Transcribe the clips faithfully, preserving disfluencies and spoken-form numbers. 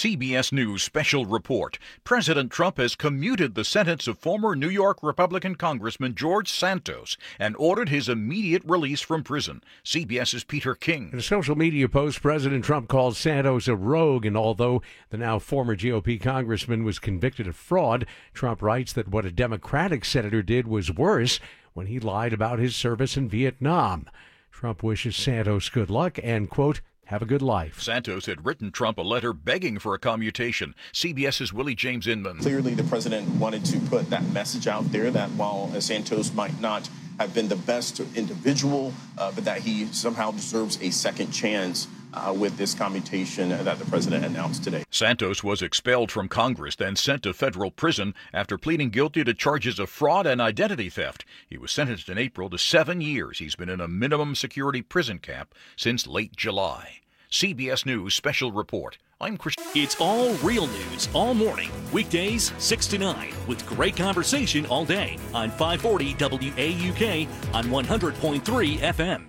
C B S News special report. President Trump has commuted the sentence of former New York Republican Congressman George Santos and ordered his immediate release from prison. CBS's Peter King. In a social media post, President Trump called Santos a rogue, and although the now former G O P congressman was convicted of fraud, Trump writes that what a Democratic senator did was worse when he lied about his service in Vietnam. Trump wishes Santos good luck and, quote, have a good life. Santos had written Trump a letter begging for a commutation. CBS's Willie James Inman. Clearly, the president wanted to put that message out there that while Santos might not have been the best individual, uh, but that he somehow deserves a second chance uh, with this commutation that the president announced today. Santos was expelled from Congress, then sent to federal prison after pleading guilty to charges of fraud and identity theft. He was sentenced in April to seven years. He's been in a minimum security prison camp since late July. C B S News special report. I'm Chris. It's all real news all morning, weekdays six to nine, with great conversation all day on five forty W A U K on one hundred point three F M.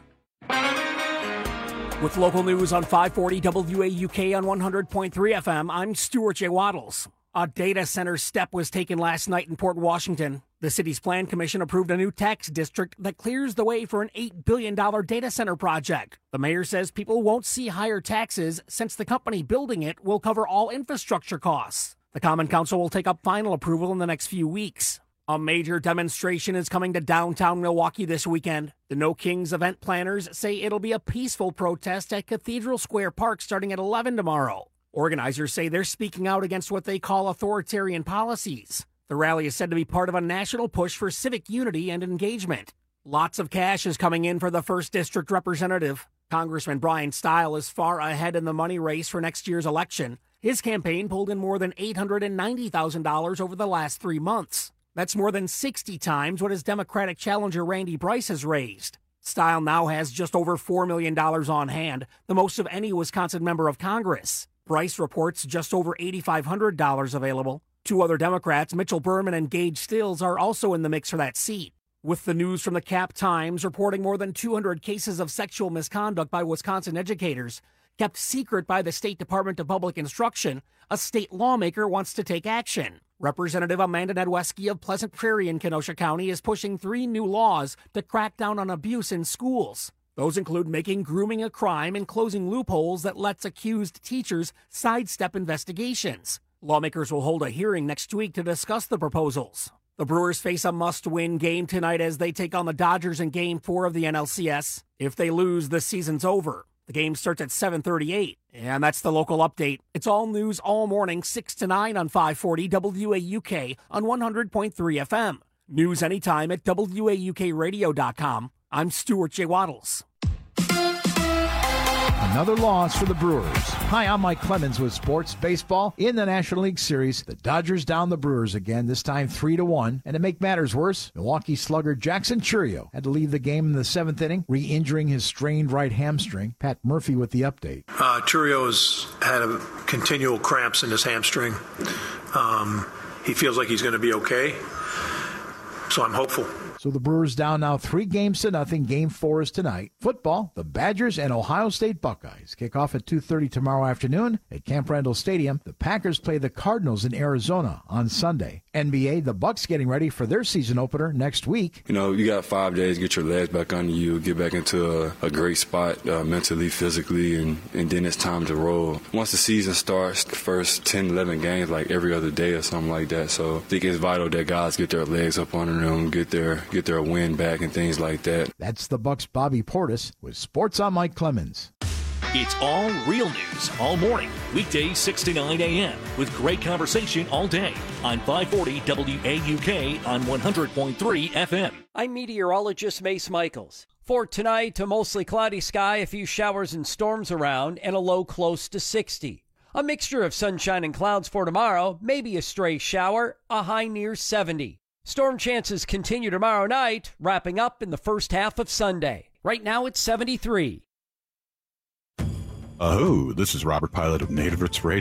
With local news on five forty W A U K on one hundred point three F M, I'm Stuart J. Waddles. A data center step was taken last night in Port Washington. The city's plan commission approved a new tax district that clears the way for an eight billion dollars data center project. The mayor says people won't see higher taxes since the company building it will cover all infrastructure costs. The Common Council will take up final approval in the next few weeks. A major demonstration is coming to downtown Milwaukee this weekend. The No Kings event planners say it'll be a peaceful protest at Cathedral Square Park starting at eleven tomorrow. Organizers say they're speaking out against what they call authoritarian policies. The rally is said to be part of a national push for civic unity and engagement. Lots of cash is coming in for the first district representative. Congressman Brian Stile is far ahead in the money race for next year's election. His campaign pulled in more than eight hundred ninety thousand dollars over the last three months. That's more than sixty times what his Democratic challenger Randy Bryce has raised. Stile now has just over four million dollars on hand, the most of any Wisconsin member of Congress. Bryce reports just over eight thousand five hundred dollars available. Two other Democrats, Mitchell Berman and Gage Stills, are also in the mix for that seat. With the news from the Cap Times reporting more than two hundred cases of sexual misconduct by Wisconsin educators, kept secret by the State Department of Public Instruction, a state lawmaker wants to take action. Representative Amanda Nedweski of Pleasant Prairie in Kenosha County is pushing three new laws to crack down on abuse in schools. Those include making grooming a crime and closing loopholes that lets accused teachers sidestep investigations. Lawmakers will hold a hearing next week to discuss the proposals. The Brewers face a must-win game tonight as they take on the Dodgers in Game four of the N L C S. If they lose, the season's over. The game starts at seven thirty-eight, and that's the local update. It's all news all morning, six to nine on five forty W A U K on one hundred point three F M. News anytime at W A U K radio dot com. I'm Stuart J. Waddles. Another loss for the Brewers. Hi, I'm Mike Clemens with Sports Baseball. In the National League Series, the Dodgers down the Brewers again, this time three to one. And to make matters worse, Milwaukee slugger Jackson Chourio had to leave the game in the seventh inning, re-injuring his strained right hamstring. Pat Murphy with the update. Uh, Chourio's had a continual cramps in his hamstring. Um, he feels like he's going to be okay, so I'm hopeful. So the Brewers down now three games to nothing. Game four is tonight. Football, the Badgers and Ohio State Buckeyes kick off at two thirty tomorrow afternoon at Camp Randall Stadium. The Packers play the Cardinals in Arizona on Sunday. N B A, the Bucks getting ready for their season opener next week. You know, you got five days, get your legs back under you, get back into a, a great spot uh, mentally, physically, and, and then it's time to roll. Once the season starts, the first ten, eleven games, like every other day or something like that. So I think it's vital that guys get their legs up under them, get their get their win back and things like that. That's the Bucks' Bobby Portis with Sports on Mike Clemens. It's all real news all morning, weekdays six to nine a.m. with great conversation all day on five forty W A U K on one hundred point three F M. I'm meteorologist Mace Michaels. For tonight, a mostly cloudy sky, a few showers and storms around, and a low close to sixty. A mixture of sunshine and clouds for tomorrow, maybe a stray shower, a high near seventy. Storm chances continue tomorrow night, wrapping up in the first half of Sunday. Right now it's seventy-three. Oh, this is Robert Pilot of Native Roots Radio.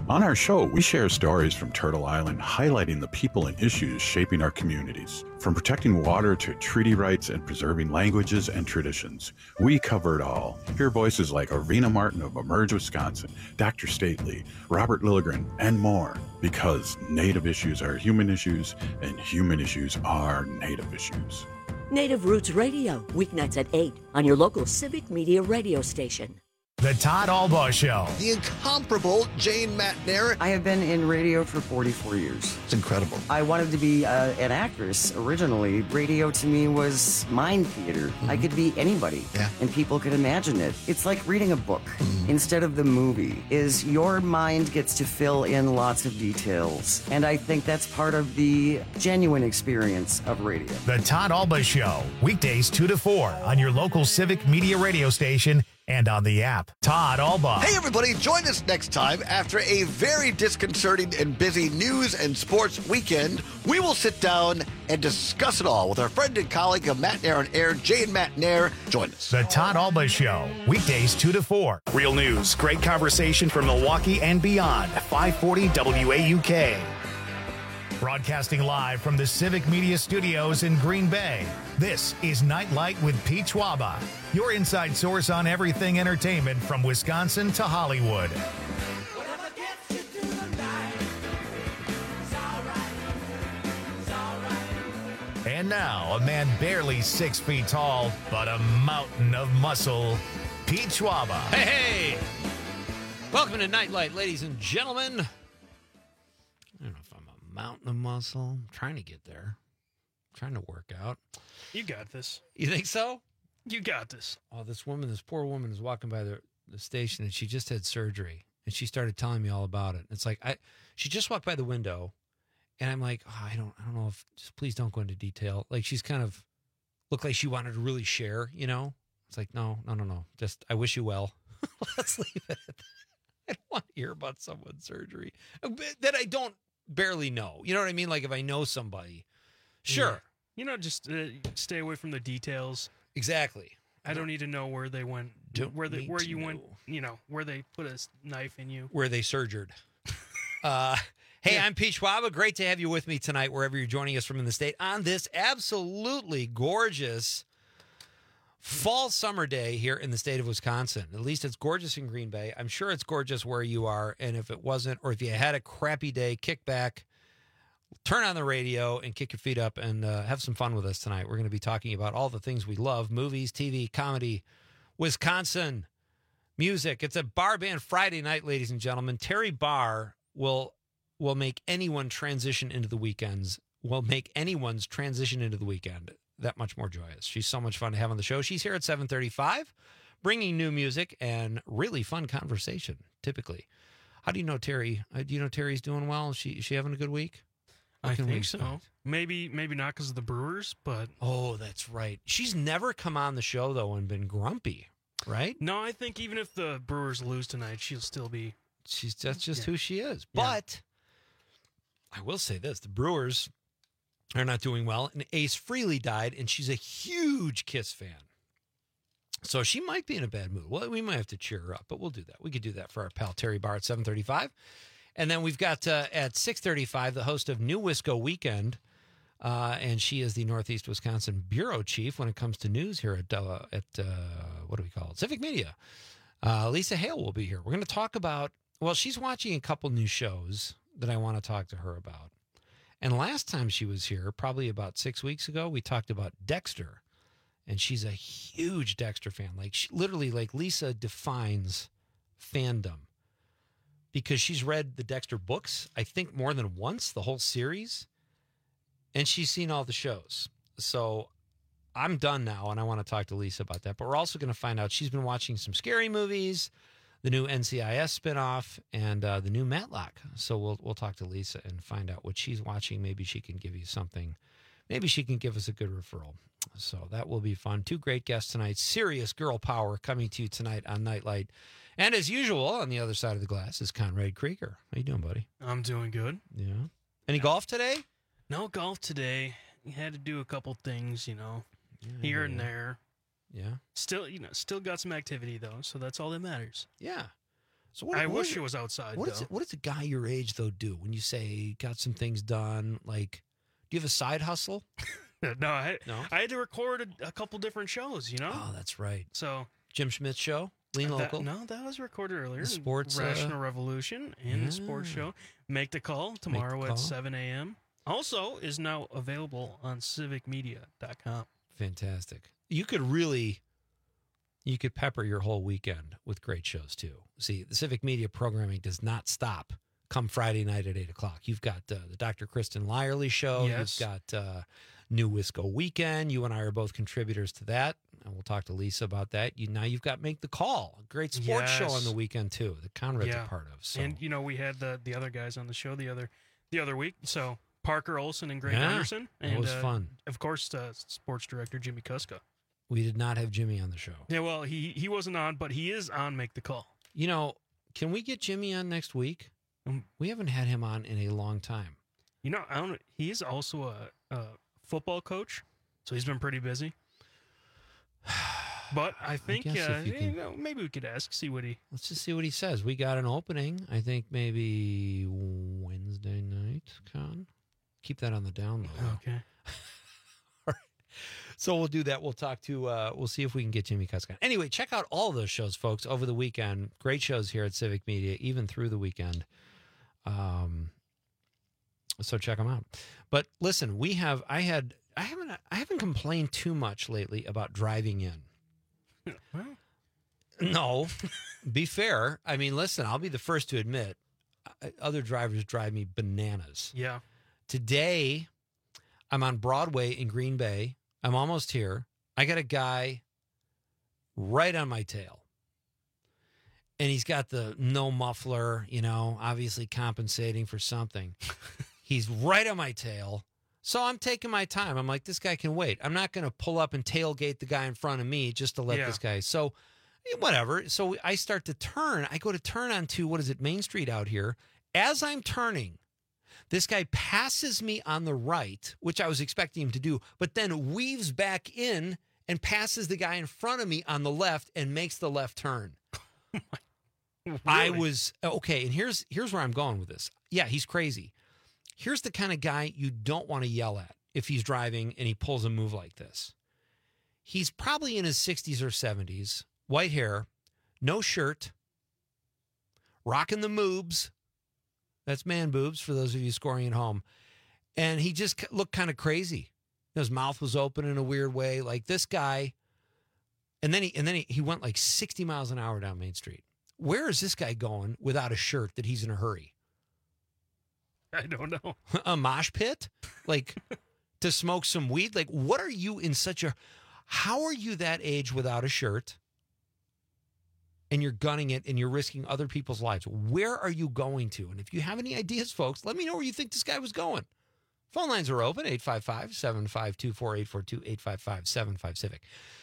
On our show, we share stories from Turtle Island highlighting the people and issues shaping our communities. From protecting water to treaty rights and preserving languages and traditions, we cover it all. Hear voices like Arvina Martin of Emerge Wisconsin, Doctor Stately, Robert Lilligren, and more. Because Native issues are human issues, and human issues are Native issues. Native Roots Radio, weeknights at eight on your local Civic Media radio station. The Todd Albaugh Show. The incomparable Jane McNair. I have been in radio for forty-four years. It's incredible. I wanted to be uh, an actress originally. Radio to me was mind theater. Mm-hmm. I could be anybody, yeah. and people could imagine it. It's like reading a book mm-hmm. instead of the movie. Is your mind gets to fill in lots of details, and I think that's part of the genuine experience of radio. The Todd Albaugh Show, weekdays two to four on your local Civic Media radio station and on the app. Todd Albaugh. Hey, everybody, join us next time. After a very disconcerting and busy news and sports weekend, we will sit down and discuss it all with our friend and colleague of Matt Nair on Air, Jane McNair. Join us. The Todd Albaugh Show, weekdays two to four. Real news, great conversation from Milwaukee and beyond. five forty W A U K. Broadcasting live from the Civic Media Studios in Green Bay, this is Nightlight with Pete Schwaba, your inside source on everything entertainment from Wisconsin to Hollywood. And now, a man barely six feet tall, but a mountain of muscle, Pete Schwaba. Hey, hey! Welcome to Nightlight, ladies and gentlemen. I don't know if I'm a mountain of muscle. I'm trying to get there. I'm trying to work out. You got this. You think so? You got this. Oh, this woman, this poor woman is walking by the, the station, and she just had surgery, and she started telling me all about it. It's like, I, she just walked by the window, and I'm like, oh, I don't, I don't know if, just please don't go into detail. Like, she's kind of looked like she wanted to really share, you know? It's like, no, no, no, no. Just, I wish you well. Let's leave it. I don't want to hear about someone's surgery that I don't barely know. You know what I mean? Like, if I know somebody, sure. Yeah. You know, just uh, stay away from the details. Exactly. I don't need to know where they went, don't where they, where you know. went, you know, where they put a knife in you. Where they surgered. uh, hey, yeah. I'm Pete Schwaba. Great to have you with me tonight, wherever you're joining us from in the state, on this absolutely gorgeous fall summer day here in the state of Wisconsin. At least it's gorgeous in Green Bay. I'm sure it's gorgeous where you are. And if it wasn't, or if you had a crappy day, kick back, turn on the radio, and kick your feet up and uh, have some fun with us tonight. We're going to be talking about all the things we love: movies, T V, comedy, Wisconsin, music. It's a Bar Band Friday night, ladies and gentlemen. Terry Barr will will make anyone transition into the weekends, will make anyone's transition into the weekend that much more joyous. She's so much fun to have on the show. She's here at seven thirty-five, bringing new music and really fun conversation, typically. How do you know Terry? Uh, do you know Terry's doing well? Is she, is she having a good week? I think so. Expect? Maybe maybe not because of the Brewers, but... Oh, that's right. She's never come on the show, though, and been grumpy, right? No, I think even if the Brewers lose tonight, she'll still be... She's That's just yeah. who she is. Yeah. But I will say this. The Brewers are not doing well, and Ace Frehley died, and she's a huge Kiss fan. So she might be in a bad mood. Well, we might have to cheer her up, but we'll do that. We could do that for our pal Terry Barr at seven thirty-five. And then we've got uh, at six thirty-five the host of New Wisco Weekend, uh, and she is the Northeast Wisconsin bureau chief when it comes to news here at uh, at uh, what do we call it? Civic Media. Uh, Lisa Hale will be here. We're going to talk about. Well, she's watching a couple new shows that I want to talk to her about. And last time she was here, probably about six weeks ago, we talked about Dexter, and she's a huge Dexter fan. Like she, literally, like Lisa defines fandom. Because she's read the Dexter books, I think more than once, the whole series, and she's seen all the shows. So I'm done now, and I want to talk to Lisa about that. But we're also going to find out she's been watching some scary movies, the new N C I S spinoff, and uh, the new Matlock. So we'll we'll talk to Lisa and find out what she's watching. Maybe she can give you something. Maybe she can give us a good referral. So that will be fun. Two great guests tonight. Serious girl power coming to you tonight on Nightlight. And as usual, on the other side of the glass is Conrad Krieger. How you doing, buddy? I'm doing good. Yeah. Any yeah. golf today? No golf today. You had to do a couple things, you know, yeah, here yeah. and there. Yeah. Still, you know, still got some activity though, so that's all that matters. Yeah. So what, I what wish is, it was outside. What, though. is it, what does a guy your age, though, do when you say got some things done? Like, do you have a side hustle? no, I, No? I had to record a, a couple different shows, you know? Oh, that's right. So Jim Schmidt Show? Lean that- Local? no, that was recorded earlier. The sports, uh, Rational Revolution and the sports yeah. show. Make the Call tomorrow the at Call. seven a.m. Also is now available on civic media dot com. Fantastic. You could really, you could pepper your whole weekend with great shows too. See, the Civic Media programming does not stop come Friday night at eight o'clock. You've got uh, the Doctor Kristen Lyerly show. Yes. You've got uh, New Wisco Weekend. You and I are both contributors to that. And we'll talk to Lisa about that. You Now you've got Make the Call, a great sports show on Yes. the weekend too, that Conrad's Yeah. a part of. So. And you know, we had the the other guys on the show the other the other week. So Parker Olson and Greg Yeah, Anderson. that And, was uh, fun. Of course, uh, sports director Jimmy Kuska. We did not have Jimmy on the show. Yeah, well, he he wasn't on, but he is on Make the Call. You know, can we get Jimmy on next week? Um, we haven't had him on in a long time. You know, I don't. He is also a, a football coach, so he's been pretty busy. But I think guess uh, if you you can- know, maybe we could ask, see what he. Let's just see what he says. We got an opening, I think maybe Wednesday night, Con. Keep that on the down low. Okay. So we'll do that. We'll talk to, uh, we'll see if we can get Jimmy Kuska. Anyway, check out all those shows, folks, over the weekend. Great shows here at Civic Media, even through the weekend. Um, so check them out. But listen, we have, I had, I haven't, I haven't complained too much lately about driving in. Well, No, be fair. I mean, listen, I'll be the first to admit, uh, other drivers drive me bananas. yeah. Today, I'm on Broadway in Green Bay. I'm almost here. I got a guy right on my tail. And he's got the no muffler, you know, obviously compensating for something. He's right on my tail. So I'm taking my time. I'm like, this guy can wait. I'm not going to pull up and tailgate the guy in front of me just to let Yeah. this guy. So eh, whatever. So I start to turn. I go to turn onto, what is it, Main Street out here. As I'm turning, this guy passes me on the right, which I was expecting him to do, but then weaves back in and passes the guy in front of me on the left and makes the left turn. I Really? was okay, and here's here's where I'm going with this. Yeah, he's crazy. Here's the kind of guy you don't want to yell at if he's driving and he pulls a move like this. He's probably in his sixties or seventies, white hair, no shirt, rocking the moobs. That's man boobs for those of you scoring at home. And he just looked kind of crazy. His mouth was open in a weird way, like this guy. And then he and then he, he went like sixty miles an hour down Main Street. Where is this guy going without a shirt that he's in a hurry? I don't know. A mosh pit? Like to smoke some weed? Like, what are you in such a how are you that age without a shirt? And you're gunning it and you're risking other people's lives. Where are you going to? And if you have any ideas, folks, let me know where you think this guy was going. Phone lines are open, eight five five, seven five two, four eight four two, eight five five, seven five Civic.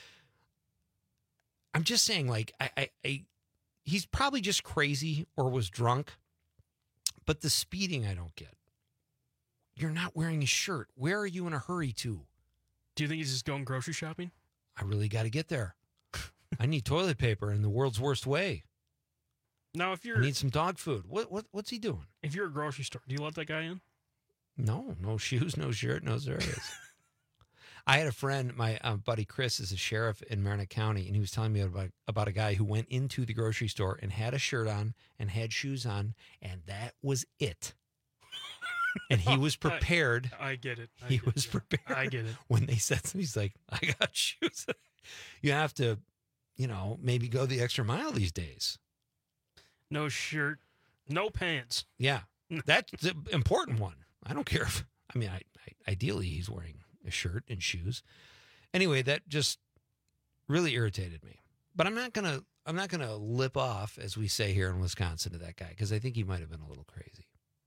I'm just saying, like, I, I, I, he's probably just crazy or was drunk, but the speeding I don't get. You're not wearing a shirt. Where are you in a hurry to? Do you think he's just going grocery shopping? I really got to get there. I need toilet paper in the world's worst way. Now, if I you're need some dog food. What what what's he doing? if you're a grocery store, do you let that guy in? No, no shoes, no shirt, no serious. I had a friend, my uh, buddy Chris is a sheriff in Marin County, and he was telling me about, about a guy who went into the grocery store and had a shirt on and had shoes on, and that was it. And he was prepared. I, I get it. I he get was it. prepared. I get it. When they said something, he's like, I got shoes. You have to, you know, maybe go the extra mile these days. No shirt, no pants. Yeah, that's the important one. I don't care if, I mean, I, I, ideally he's wearing a shirt and shoes. Anyway, that just really irritated me. But I'm not gonna, I'm not gonna lip off, as we say here in Wisconsin, to that guy because I think he might have been a little crazy.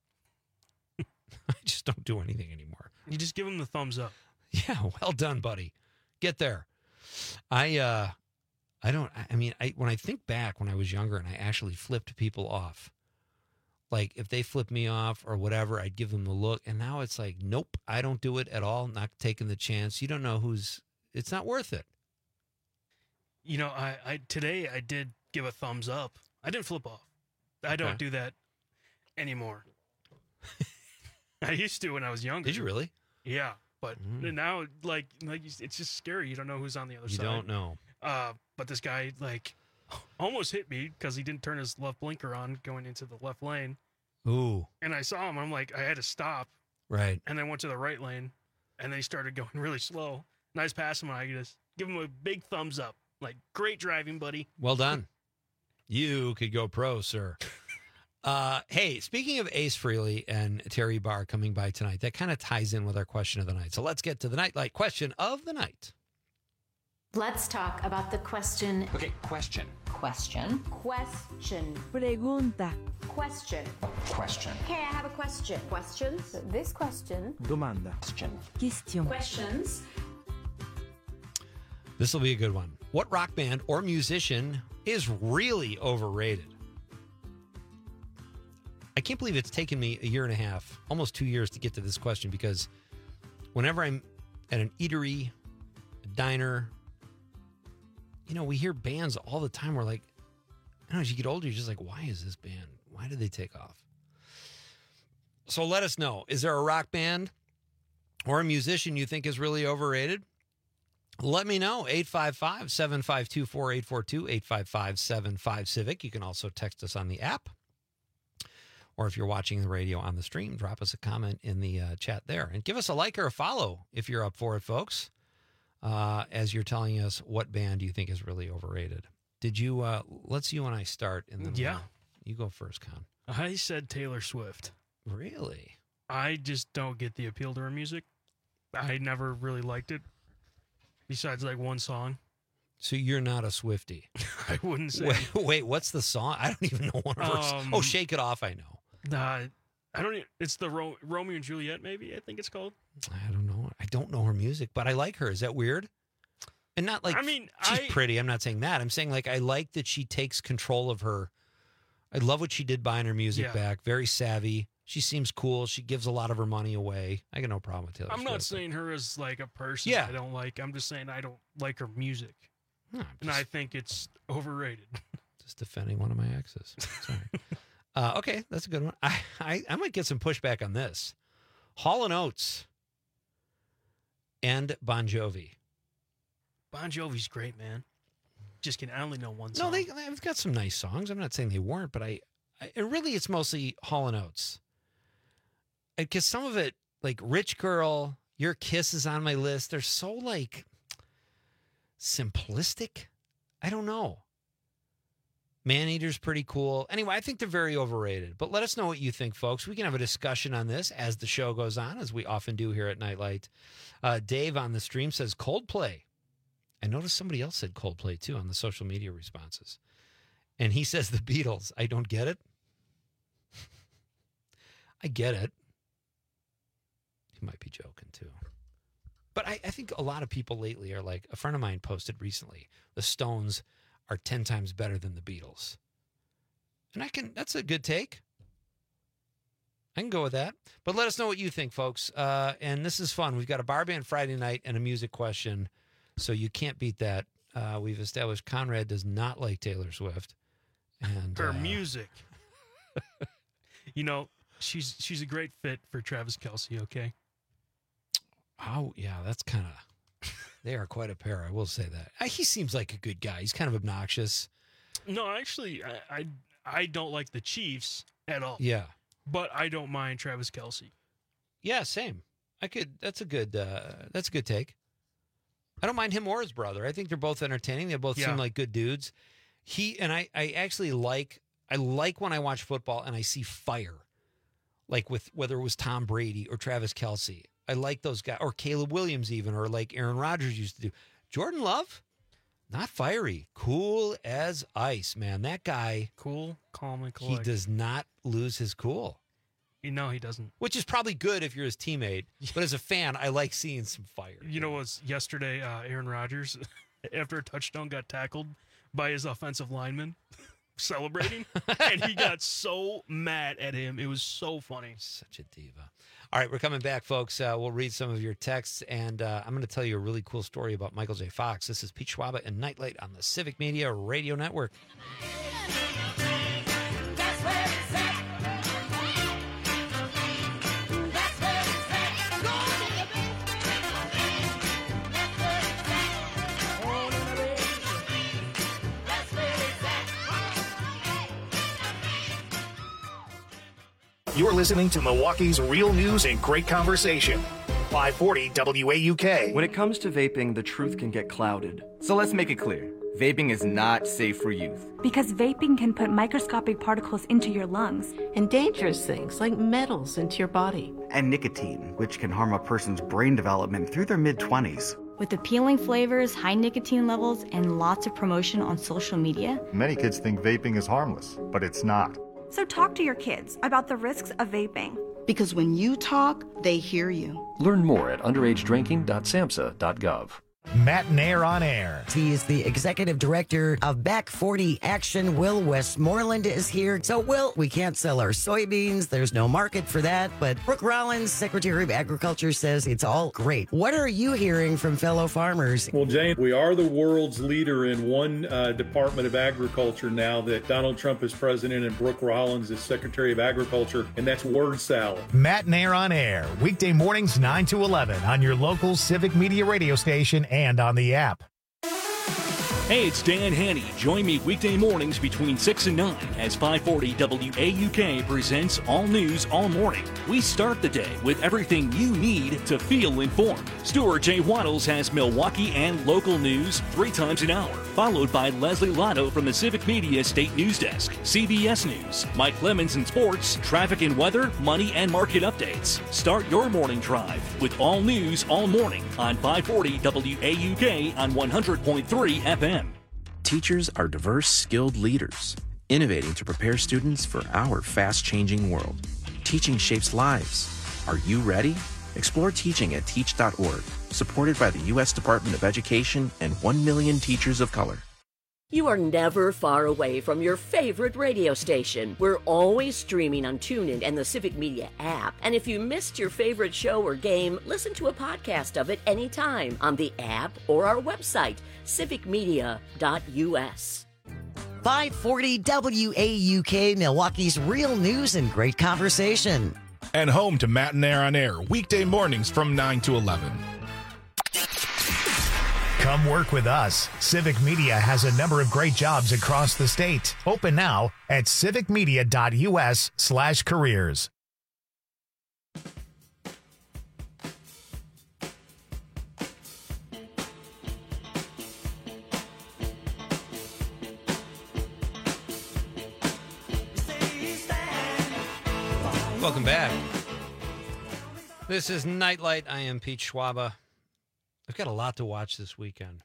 I just don't do anything anymore. You just give him the thumbs up. Yeah, well done, buddy. Get there. I, uh, I don't. I mean, I when I think back when I was younger and I actually flipped people off. Like if they flip me off or whatever, I'd give them the look. And now it's like, nope, I don't do it at all. Not taking the chance. You don't know who's, it's not worth it. You know, I, I today I did give a thumbs up. I didn't flip off. I don't Okay. do that anymore. I used to when I was younger. Did you really? Yeah, but Mm. now, like, like you- it's just scary. You don't know who's on the other You side. don't know. Uh, but this guy, like, almost hit me because he didn't turn his left blinker on going into the left lane. Ooh. And I saw him. I'm like, I had to stop. Right. And then went to the right lane. And then he started going really slow. And I just passed him, and I just give him a big thumbs up. Like, great driving, buddy. Well done. You could go pro, sir. Uh, hey, speaking of Ace Frehley and Terry Barr coming by tonight, that kind of ties in with our question of the night. So let's get to the nightlight question of the night. Let's talk about the question. Okay, question. Question. Question. Pregunta. Question. Question. Okay, I have a question. Questions? This question. Domanda. Question. Question. Questions. This will be a good one. What rock band or musician is really overrated? I can't believe it's taken me a year and a half, almost two years to get to this question, because whenever I'm at an eatery, a diner, you know, we hear bands all the time. We're like, I don't know, as you get older, you're just like, why is this band? Why did they take off? So let us know. Is there a rock band or a musician you think is really overrated? Let me know. eight five five, seven five two, four eight four two, eight five five, seven five Civic. You can also text us on the app. Or if you're watching the radio on the stream, drop us a comment in the uh, chat there. And give us a like or a follow if you're up for it, folks, uh, as you're telling us what band you think is really overrated. Did you, uh, let's you and I start. And then Yeah. we'll, you go first, Con. I said Taylor Swift. Really? I just don't get the appeal to her music. I never really liked it. Besides, like, one song. So you're not a Swiftie. I wouldn't say. Wait, wait, what's the song? I don't even know one of her songs. Um, Oh, Shake It Off, I know. Nah, I don't. e- It's the Ro- Romeo and Juliet, maybe. I think it's called. I don't know. I don't know her music, but I like her. Is that weird? And not like I mean, she's I- pretty. I'm not saying that. I'm saying like I like that she takes control of her. I love what she did buying her music Yeah. back. Very savvy. She seems cool. She gives a lot of her money away. I got no problem with Taylor I'm Swift. not saying her as like a person. Yeah. I don't like. I'm just saying I don't like her music, No, I'm and I think it's overrated. just defending one of my exes. Sorry. uh, okay, that's a good one. I, I I might get some pushback on this. Hall and Oates and Bon Jovi. Bon Jovi's great, man. Just kidding. I only know one No, song. they, they've got some nice songs. I'm not saying they weren't, but I, I and really it's mostly Hall and Oates. Because some of it, like Rich Girl, Your Kiss is on my list. They're so like simplistic. I don't know. Maneater's pretty cool. Anyway, I think they're very overrated. But let us know what you think, folks. We can have a discussion on this as the show goes on, as we often do here at Nightlight. Uh, Dave on the stream says Coldplay. I noticed somebody else said Coldplay, too, on the social media responses. And he says the Beatles. I don't get it. I get it. He might be joking, too. But I, I think a lot of people lately are like, a friend of mine posted recently, the Stones are ten times better than the Beatles. And I can, that's a good take. I can go with that. But let us know what you think, folks. Uh, and this is fun. We've got a bar band Friday night and a music question. So you can't beat that. Uh, we've established Conrad does not like Taylor Swift. And her uh, music. You know, she's she's a great fit for Travis Kelce. Okay. Oh, yeah, that's kind of, they are quite a pair. I will say that. Uh, He seems like a good guy. He's kind of obnoxious. No, actually, I I, I don't like the Chiefs at all. Yeah. But I don't mind Travis Kelce. Yeah, same. I could, that's a good, uh, that's a good take. I don't mind him or his brother. I think they're both entertaining. They both Yeah. seem like good dudes. He, and I, I actually like, I like when I watch football and I see fire, like with whether it was Tom Brady or Travis Kelce. I like those guys, or Caleb Williams even, or like Aaron Rodgers used to do. Jordan Love, not fiery, cool as ice, man. That guy, Cool, calm, and he collected. does not lose his cool. You know he doesn't. Which is probably good if you're his teammate. But as a fan, I like seeing some fire. You know, it was yesterday, uh, Aaron Rodgers, after a touchdown, got tackled by his offensive lineman celebrating. And he got so mad at him. It was so funny. Such a diva. All right, we're coming back, folks. Uh, we'll read some of your texts, and uh, I'm going to tell you a really cool story about Michael J. Fox. This is Pete Schwaba and Nightlight on the Civic Media Radio Network. That's where You're listening to Milwaukee's Real News and Great Conversation. five forty W A U K. When it comes to vaping, the truth can get clouded. So let's make it clear. Vaping is not safe for youth. Because vaping can put microscopic particles into your lungs. And dangerous things like metals into your body. And nicotine, which can harm a person's brain development through their mid-twenties. With appealing flavors, high nicotine levels, and lots of promotion on social media. Many kids think vaping is harmless, but it's not. So talk to your kids about the risks of vaping. Because when you talk, they hear you. Learn more at underage drinking dot samhsa dot gov. Matt Nair on air. He is the executive director of Back forty Action. Will Westmoreland is here. So, Will, we can't sell our soybeans. There's no market for that. But Brooke Rollins, Secretary of Agriculture, says it's all great. What are you hearing from fellow farmers? Well, Jane, we are the world's leader in one uh, Department of Agriculture now that Donald Trump is president and Brooke Rollins is Secretary of Agriculture, and that's word salad. Matt Nair on air. Weekday mornings nine to eleven on your local Civic Media radio station and on the app. Hey, it's Dan Haney. Join me weekday mornings between six and nine as five forty W A U K presents All News All Morning. We start the day with everything you need to feel informed. Stuart J. Waddles has Milwaukee and local news three times an hour, followed by Leslie Lotto from the Civic Media State News Desk, C B S News, Mike Lemons in sports, traffic and weather, money and market updates. Start your morning drive with All News All Morning on five forty W A U K on one hundred point three F M. Teachers are diverse, skilled leaders, innovating to prepare students for our fast-changing world. Teaching shapes lives. Are you ready? Explore teaching at teach dot org, supported by the U S Department of Education and one million teachers of color. You are never far away from your favorite radio station. We're always streaming on TuneIn and the Civic Media app. And if you missed your favorite show or game, listen to a podcast of it anytime on the app or our website, civic media dot U S. five forty W A U K, Milwaukee's Real News and Great Conversation. And home to Matt and Air on Air, weekday mornings from nine to eleven. Come work with us. Civic Media has a number of great jobs across the state. Open now at civic media dot U S slash careers. Welcome back. This is Nightlight. I am Pete Schwaba. I've got a lot to watch this weekend.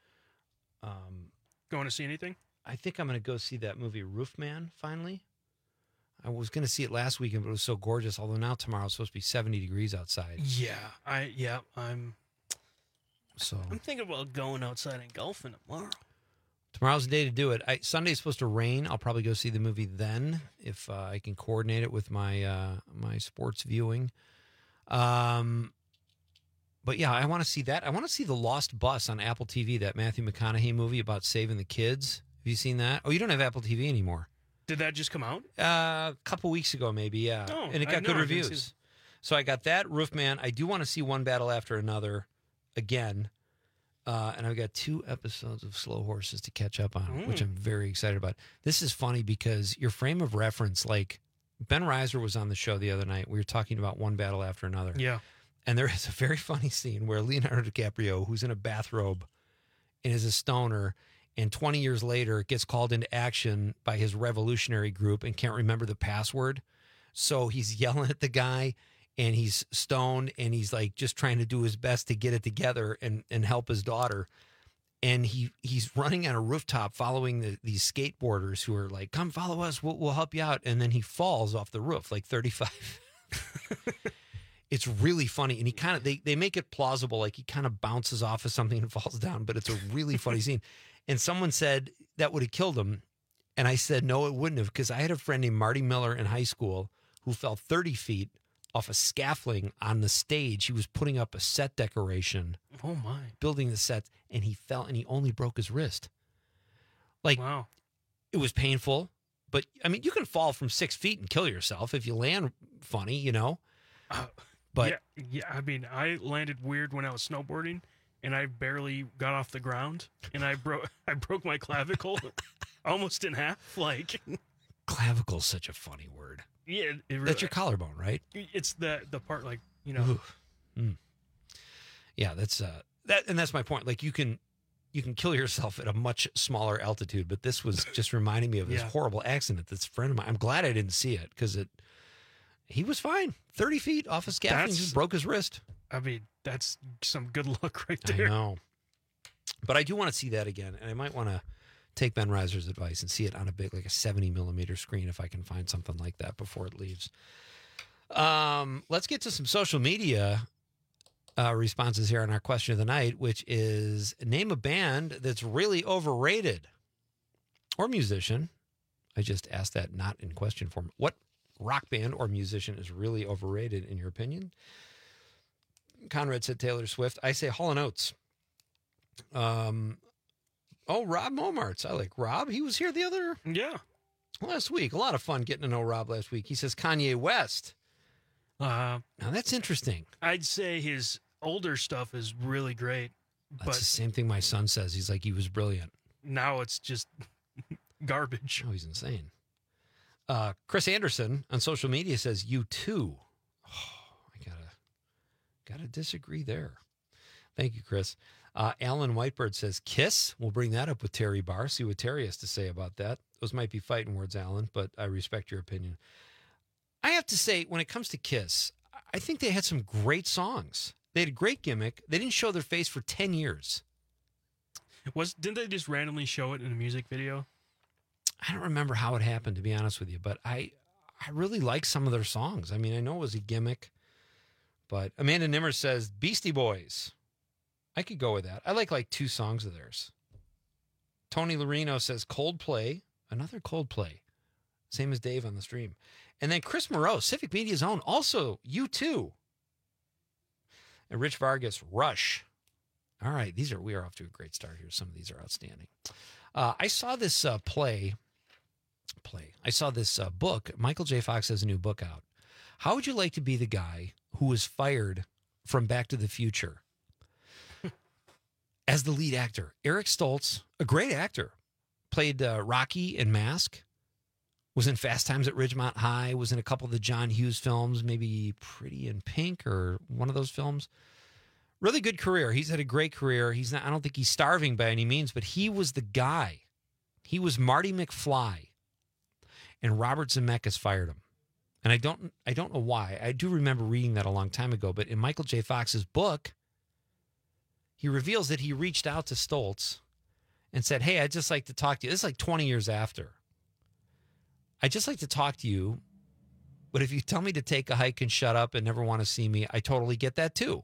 Um, Going to see anything? I think I'm going to go see that movie Roofman, finally. I was going to see it last weekend, but it was so gorgeous, although now tomorrow it's supposed to be seventy degrees outside. Yeah, I yeah, I'm So I'm thinking about going outside and golfing tomorrow. Tomorrow's the day to do it. I, Sunday's supposed to rain. I'll probably go see the movie then if uh, I can coordinate it with my uh, my sports viewing. Um, but yeah, I want to see that. I want to see The Lost Bus on Apple T V, that Matthew McConaughey movie about saving the kids. Have you seen that? Oh, you don't have Apple T V anymore. Did that just come out? Uh, a couple weeks ago, maybe, yeah. Oh, and it got I, good no, reviews. So I got that, Roofman. I do want to see One Battle After Another again. Uh, and I've got two episodes of Slow Horses to catch up on, Mm. which I'm very excited about. This is funny because your frame of reference, like Ben Reiser was on the show the other night. We were talking about One Battle After Another. Yeah. And there is a very funny scene where Leonardo DiCaprio, who's in a bathrobe and is a stoner, and twenty years later gets called into action by his revolutionary group and can't remember the password. So he's yelling at the guy, and he's stoned, and he's like just trying to do his best to get it together and, and help his daughter. And he he's running on a rooftop following the, these skateboarders who are like, come follow us, we'll, we'll help you out. And then he falls off the roof, like thirty-five. It's really funny. And he kind of, they, they make it plausible. Like he kind of bounces off of something and falls down, but it's a really funny scene. And someone said that would have killed him. And I said, no, it wouldn't have, because I had a friend named Marty Miller in high school who fell thirty feet off a scaffolding on the stage. He was putting up a set decoration. Oh, my. Building the set, and he fell, and he only broke his wrist. Like, wow. It was painful, but, I mean, you can fall from six feet and kill yourself if you land funny, you know? Uh, but yeah, yeah, I mean, I landed weird when I was snowboarding, and I barely got off the ground, and I broke I broke my clavicle almost in half. Like, clavicle's such a funny word. Yeah, it, it really, That's your collarbone, right? It's the the part like you know. Mm. Yeah, that's uh, that, and that's my point. Like you can you can kill yourself at a much smaller altitude, but this was just reminding me of this Yeah. horrible accident. This friend of mine. I'm glad I didn't see it because it. He was fine, thirty feet off his scaffolding, That's- just broke his wrist. I mean, that's some good luck right I there. know, but I do want to see that again, and I might want to take Ben Reiser's advice and see it on a big, like a seventy millimeter screen if I can find something like that before it leaves. Um, let's get to some social media uh, responses here on our question of the night, which is name a band that's really overrated or musician. I just asked that not in question form. What rock band or musician is really overrated in your opinion? Conrad said Taylor Swift. I say Hall and Oates. Um, oh, Rob Momarts. I like Rob. He was here the other yeah last week. A lot of fun getting to know Rob last week. He says Kanye West. Uh, now that's interesting. I'd say his older stuff is really great, That's but the same thing my son says. He's like, he was brilliant. now it's just garbage. Oh, he's insane. Uh, Chris Anderson on social media says U two. Oh, I gotta gotta disagree there. Thank you, Chris. Uh, Alan Whitebird says Kiss. We'll bring that up with Terry Barr. See what Terry has to say about that. Those might be fighting words, Alan, but I respect your opinion. I have to say, when it comes to Kiss, I think they had some great songs. They had a great gimmick. They didn't show their face for ten years. Was didn't they just randomly show it in a music video? I don't remember how it happened, to be honest with you, but I I really like some of their songs. I mean, I know it was a gimmick, but Amanda Nimmer says Beastie Boys. I could go with that. I like like two songs of theirs. Tony Lorino says Coldplay, another Coldplay, same as Dave on the stream. And then Chris Moreau, Civic Media's own, also U two. And Rich Vargas, Rush. All right, these are we are off to a great start here. Some of these are outstanding. Uh, I saw this uh, play. Play. I saw this uh, book. Michael J. Fox has a new book out. How would you like to be the guy who was fired from Back to the Future as the lead actor? Eric Stoltz, a great actor, played uh, Rocky in Mask, was in Fast Times at Ridgemont High, was in a couple of the John Hughes films, maybe Pretty in Pink or one of those films. Really good career. He's had a great career. He's not, I don't think he's starving by any means, but he was the guy. He was Marty McFly. And Robert Zemeckis fired him. And I don't I don't know why. I do remember reading that a long time ago, but in Michael J. Fox's book, he reveals that he reached out to Stoltz and said, "Hey, I'd just like to talk to you." This is like twenty years after. "I'd just like to talk to you, but if you tell me to take a hike and shut up and never want to see me, I totally get that too."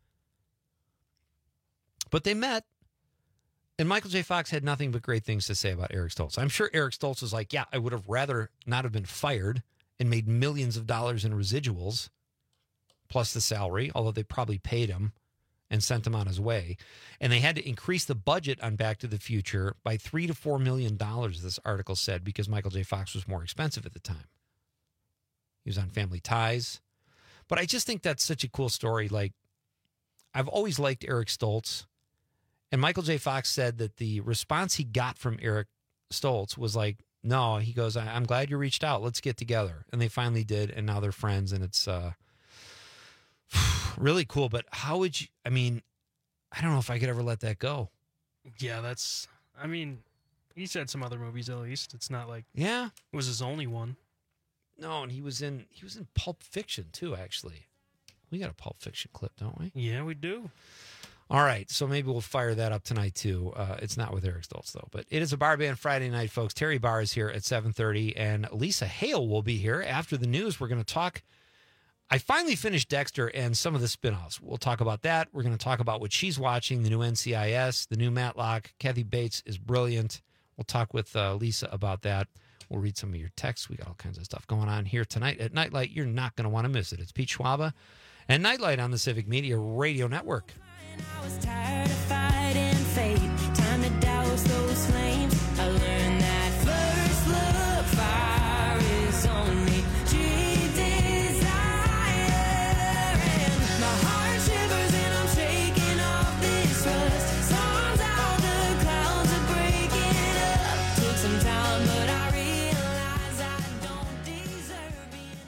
But they met, and Michael J. Fox had nothing but great things to say about Eric Stoltz. I'm sure Eric Stoltz was like, yeah, I would have rather not have been fired and made millions of dollars in residuals, plus the salary, although they probably paid him and sent him on his way. And they had to increase the budget on Back to the Future by three to four million dollars, this article said, because Michael J. Fox was more expensive at the time. He was on Family Ties. But I just think that's such a cool story. Like, I've always liked Eric Stoltz. And Michael J. Fox said that the response he got from Eric Stoltz was like, no, he goes, I'm glad you reached out. Let's get together. And they finally did. And now they're friends. And it's uh, really cool. But how would you, I mean, I don't know if I could ever let that go. Yeah, that's, I mean, he's had some other movies at least. It's not like yeah, it was his only one. No, and he was in, he was in Pulp Fiction too, actually. We got a Pulp Fiction clip, don't we? Yeah, we do. All right, so maybe we'll fire that up tonight, too. Uh, it's not with Eric Stoltz, though. But it is a Bar Band Friday night, folks. Terry Barr is here at seven thirty, and Lisa Hale will be here. After the news, we're going to talk. I finally finished Dexter and some of the spinoffs. We'll talk about that. We're going to talk about what she's watching, the new N C I S, the new Matlock. Kathy Bates is brilliant. We'll talk with uh, Lisa about that. We'll read some of your texts. We got all kinds of stuff going on here tonight at Nightlight. You're not going to want to miss it. It's Pete Schwaba and Nightlight on the Civic Media Radio Network. I was tired of fighting fate. Time to douse those flames. I learned that first look fire is only cheap desire. And my heart shivers and I'm shaking off this rust. Storms out, the clouds are breaking up. Took some time, but I realize I don't deserve being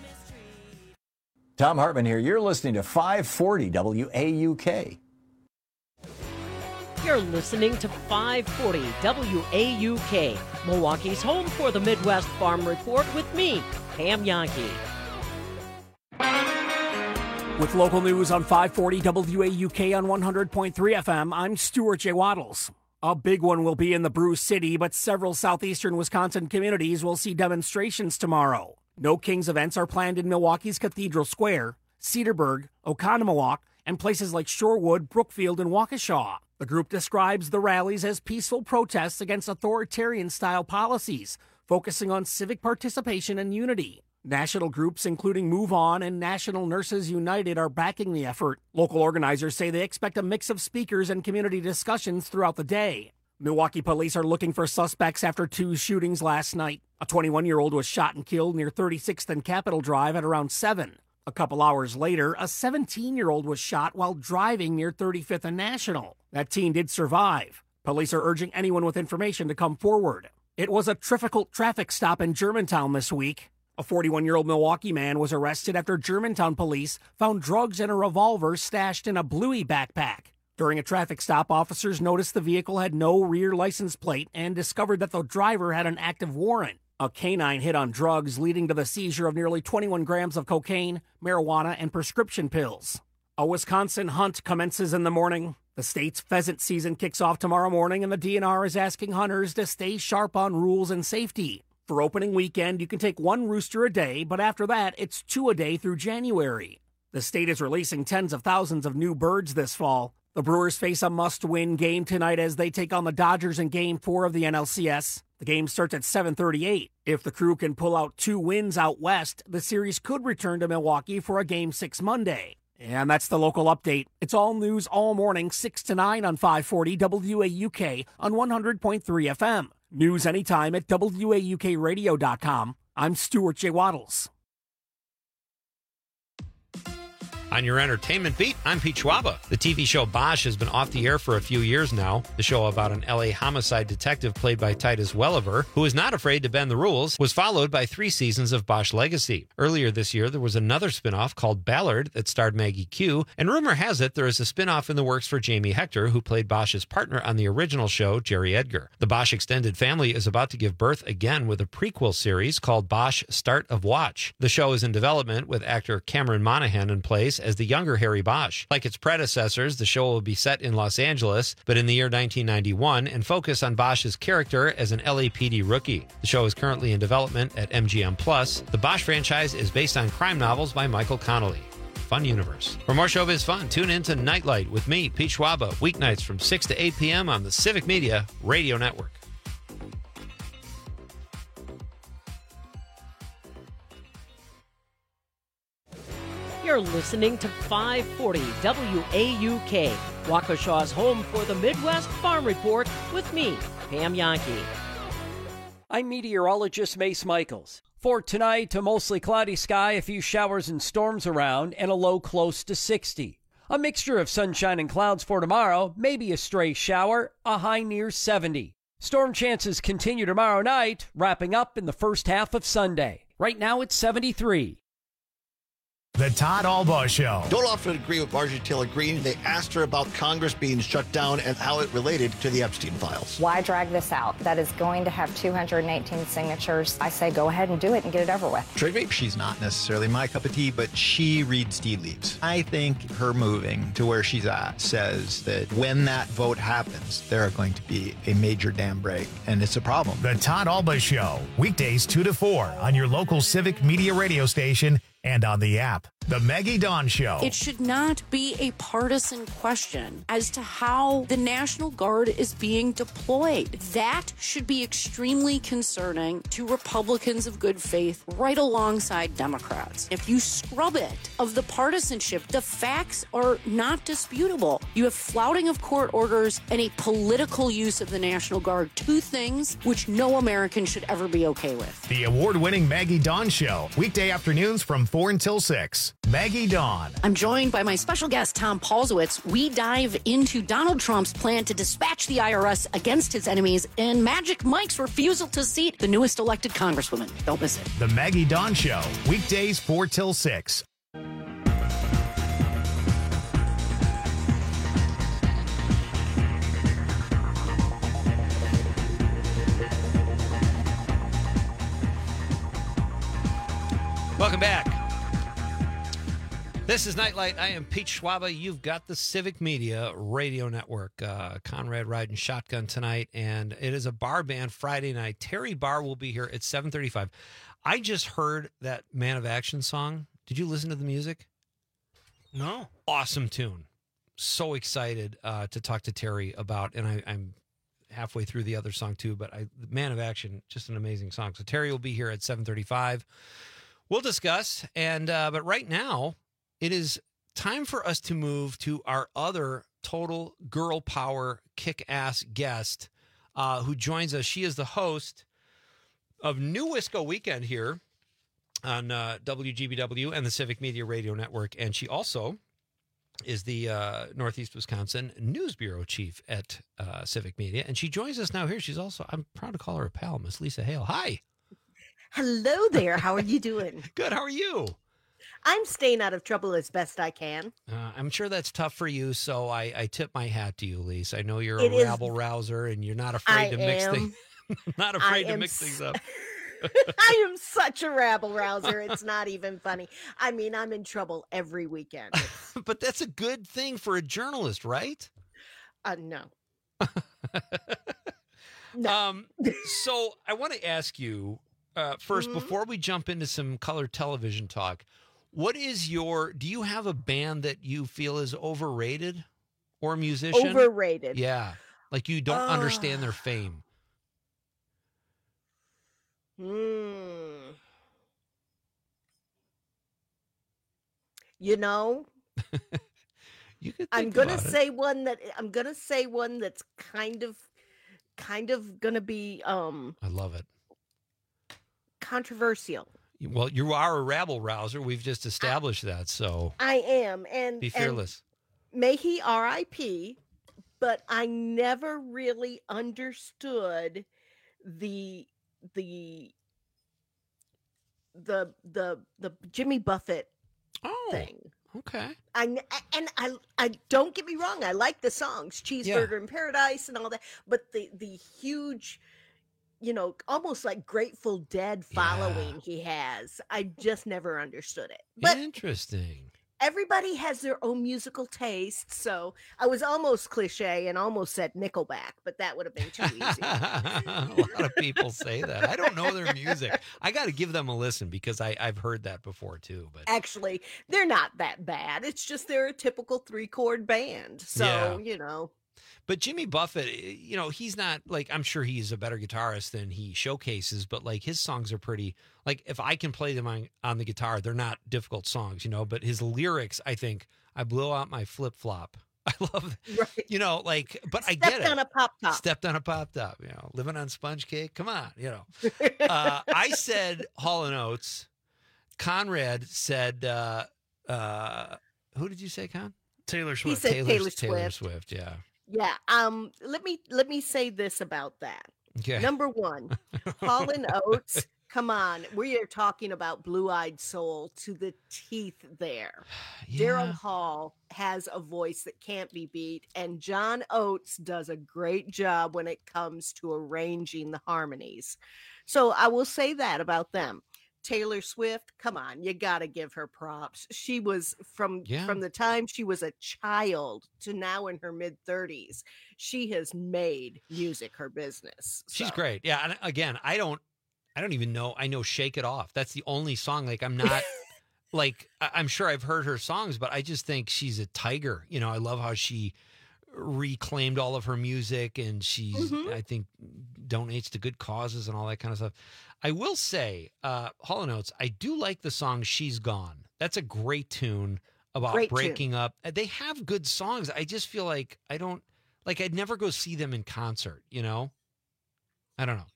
Tom Hartman here. You're listening to five forty W A U K. You're listening to five forty W A U K, Milwaukee's home for the Midwest Farm Report with me, Pam Yankee. With local news on five forty W A U K on one hundred point three F M, I'm Stuart J. Waddles. A big one will be in the Brew City, but several southeastern Wisconsin communities will see demonstrations tomorrow. No Kings events are planned in Milwaukee's Cathedral Square, Cedarburg, Oconomowoc, and places like Shorewood, Brookfield, and Waukesha. The group describes the rallies as peaceful protests against authoritarian-style policies, focusing on civic participation and unity. National groups including Move On and National Nurses United are backing the effort. Local organizers say they expect a mix of speakers and community discussions throughout the day. Milwaukee police are looking for suspects after two shootings last night. A twenty-one-year-old was shot and killed near thirty-sixth and Capitol Drive at around seven. A couple hours later, a seventeen-year-old was shot while driving near thirty-fifth and National. That teen did survive. Police are urging anyone with information to come forward. It was a difficult traffic stop in Germantown this week. A forty-one-year-old Milwaukee man was arrested after Germantown police found drugs and a revolver stashed in a Bluey backpack. During a traffic stop, officers noticed the vehicle had no rear license plate and discovered that the driver had an active warrant. A canine hit on drugs, leading to the seizure of nearly twenty-one grams of cocaine, marijuana, and prescription pills. A Wisconsin hunt commences in the morning. The state's pheasant season kicks off tomorrow morning, and the D N R is asking hunters to stay sharp on rules and safety. For opening weekend, you can take one rooster a day, but after that, it's two a day through January. The state is releasing tens of thousands of new birds this fall. The Brewers face a must-win game tonight as they take on the Dodgers in Game four of the N L C S. The game starts at seven thirty-eight. If the Crew can pull out two wins out west, the series could return to Milwaukee for a Game six Monday. And that's the local update. It's all news all morning, six to nine on five forty W A U K on one hundred point three F M. News anytime at W A U K radio dot com. I'm Stuart J. Waddles. On your entertainment beat, I'm Pete Schwaba. The T V show Bosch has been off the air for a few years now. The show about an L A homicide detective played by Titus Welliver, who is not afraid to bend the rules, was followed by three seasons of Bosch Legacy. Earlier this year, there was another spinoff called Ballard that starred Maggie Q, and rumor has it there is a spinoff in the works for Jamie Hector, who played Bosch's partner on the original show, Jerry Edgar. The Bosch extended family is about to give birth again with a prequel series called Bosch Start of Watch. The show is in development with actor Cameron Monaghan in place as the younger Harry Bosch. Like its predecessors, the show will be set in Los Angeles, but in the year nineteen ninety-one, and focus on Bosch's character as an L A P D rookie. The show is currently in development at M G M Plus. The Bosch franchise is based on crime novels by Michael Connelly. Fun universe. For more showbiz fun, tune in to Nightlight with me, Pete Schwaba, weeknights from six to eight p.m. on the Civic Media Radio Network. You're listening to five forty W A U K, Waukesha's home for the Midwest Farm Report with me, Pam Yankee. I'm meteorologist Mace Michaels. For tonight, a mostly cloudy sky, a few showers and storms around, and a low close to sixty. A mixture of sunshine and clouds for tomorrow, maybe a stray shower, a high near seventy. Storm chances continue tomorrow night, wrapping up in the first half of Sunday. Right now it's seventy-three. The Todd Albaugh Show. Don't often agree with Marjorie Taylor Greene. They asked her about Congress being shut down and how it related to the Epstein files. Why drag this out? That is going to have two hundred eighteen signatures. I say go ahead and do it and get it over with. Trade she's not necessarily my cup of tea, but she reads tea leaves. I think her moving to where she's at says that when that vote happens, there are going to be a major dam break, and it's a problem. The Todd Albaugh Show, weekdays two to four on your local Civic Media radio station and on the app. The Maggie Dawn Show. It should not be a partisan question as to how the National Guard is being deployed. That should be extremely concerning to Republicans of good faith right alongside Democrats. If you scrub it of the partisanship, the facts are not disputable. You have flouting of court orders and a political use of the National Guard, two things which no American should ever be okay with. The award-winning Maggie Dawn Show, weekday afternoons from four until six. Maggie Dawn. I'm joined by my special guest, Tom Paulsowitz. We dive into Donald Trump's plan to dispatch the I R S against his enemies and Magic Mike's refusal to seat the newest elected congresswoman. Don't miss it. The Maggie Dawn Show, weekdays four till six. Welcome back. This is Nightlight. I am Pete Schwaba. You've got the Civic Media Radio Network. Uh, Conrad riding shotgun tonight, and it is a bar band Friday night. Terry Barr will be here at seven thirty-five. I just heard that Man of Action song. Did you listen to the music? No. Awesome tune. So excited uh, to talk to Terry about, and I, I'm halfway through the other song too, but I, Man of Action, just an amazing song. So Terry will be here at seven thirty-five. We'll discuss, and uh, but right now, it is time for us to move to our other total girl power kick-ass guest uh, who joins us. She is the host of New Wisco Weekend here on uh, W G B W and the Civic Media Radio Network, and she also is the uh, Northeast Wisconsin News Bureau Chief at uh, Civic Media, and she joins us now here. She's also, I'm proud to call her a pal, Miss Lisa Hale. Hi. Hello there. How are you doing? Good. How are you? I'm staying out of trouble as best I can. Uh, I'm sure that's tough for you, so I, I tip my hat to you, Lisa. I know you're It a is- rabble rouser, and you're not afraid I to mix am. things. Not I afraid to am mix things up. I am such a rabble rouser. It's not even funny. I mean, I'm in trouble every weekend. But that's a good thing for a journalist, right? Uh, no. Um, so I want to ask you uh, 1st Mhm. before we jump into some color television talk. What is your? Do you have a band that you feel is overrated, or a musician Overrated. Yeah, like you don't Uh. understand their fame. Hmm. You know, You could. I'm think gonna about it. say one that I'm gonna say one that's kind of, kind of gonna be um I love it. controversial. Well, you are a rabble rouser. We've just established that. So I am, and be and fearless. may he R I P, but I never really understood the the the the the Jimmy Buffett oh, thing. Okay. I n- and I I don't get me wrong. I like the songs, Cheeseburger in Paradise and all that, but the the huge, you know, almost like Grateful Dead following he has, I just never understood it. But Interesting. everybody has their own musical taste, so I was almost cliche and almost said Nickelback, but that would have been too easy. A lot of people say that. I don't know their music. I got to give them a listen because I, I've heard that before too. But Actually, they're not that bad. It's just they're a typical three chord band, so Yeah. you know. but Jimmy Buffett, you know, he's not like, I'm sure he's a better guitarist than he showcases, but like his songs are pretty, like if I can play them on, on the guitar, they're not difficult songs, you know, but his lyrics, I think, I blow out my flip flop. I love, you know, like, but I get Stepped it. on a pop top. Stepped on a pop top, you know, living on sponge cake. Come on, you know. Uh, I said Hall and Oates. Conrad said, uh, uh, who did you say, Con? Taylor Swift. He said Taylor Taylor Swift. Swift, yeah. Yeah. Um. Let me let me say this about that. Okay. Number one, Hall and Oates. Come on, we are talking about blue-eyed soul to the teeth. There, Daryl Hall has a voice that can't be beat, and John Oates does a great job when it comes to arranging the harmonies. So I will say that about them. Taylor Swift, come on, you got to give her props. She was from Yeah. from the time she was a child to now in her mid thirties. She has made music her business. She's So, great. Yeah. And again, I don't, I don't even know. I know Shake It Off. That's the only song. Like, I'm not like, I- I'm sure I've heard her songs, but I just think she's a tiger. You know, I love how she reclaimed all of her music and she's, Mhm. I think, donates to good causes and all that kind of stuff. I will say, uh, Hall and Oates, I do like the song She's Gone. That's a great tune about Great tune. breaking up. They have good songs. I just feel like I don't, like, I'd never go see them in concert, you know? I don't know.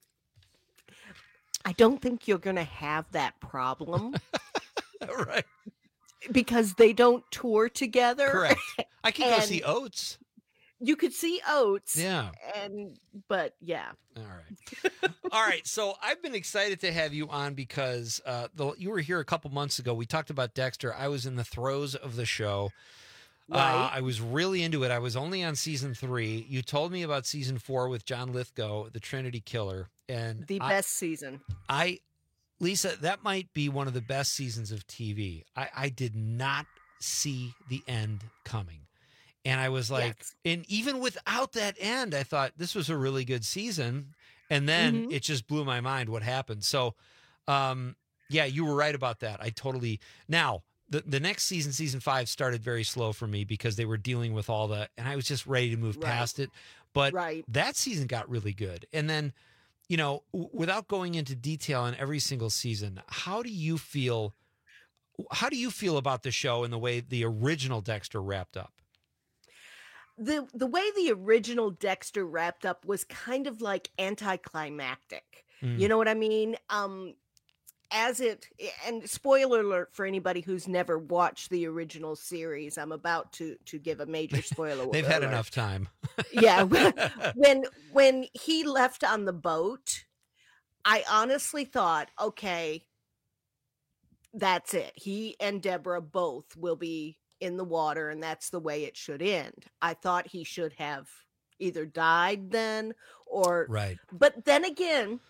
I don't think you're going to have that problem. Right. Because they don't tour together. Correct. I can go And see Oates. You could see Oates. Yeah. And, but yeah. All right. All right. So I've been excited to have you on because uh, the, you were here a couple months ago. We talked about Dexter. I was in the throes of the show. Uh, Right. I was really into it. I was only on season three. You told me about season four with John Lithgow, the Trinity Killer. And The I- best season. I Lisa, that might be one of the best seasons of T V. I, I did not see the end coming. And I was like, Yes. and even without that end, I thought this was a really good season. And then Mhm. it just blew my mind what happened. So, um, yeah, you were right about that. I totally. Now, the, the next season, season five, started very slow for me because they were dealing with all the, and I was just ready to move Right. past it. But Right. that season got really good. And then, you know, w- without going into detail on every single season, how do you feel? How do you feel about the show and the way the original Dexter wrapped up? the the way the original Dexter wrapped up was kind of like anticlimactic. Mm. You know what I mean? Um as it and spoiler alert for anybody who's never watched the original series, I'm about to to give a major spoiler. They've had alert. enough time. Yeah, when when he left on the boat, I honestly thought, okay, that's it. He and Deborah both will be in the water, and that's the way it should end. I thought he should have either died then or Right. But then again,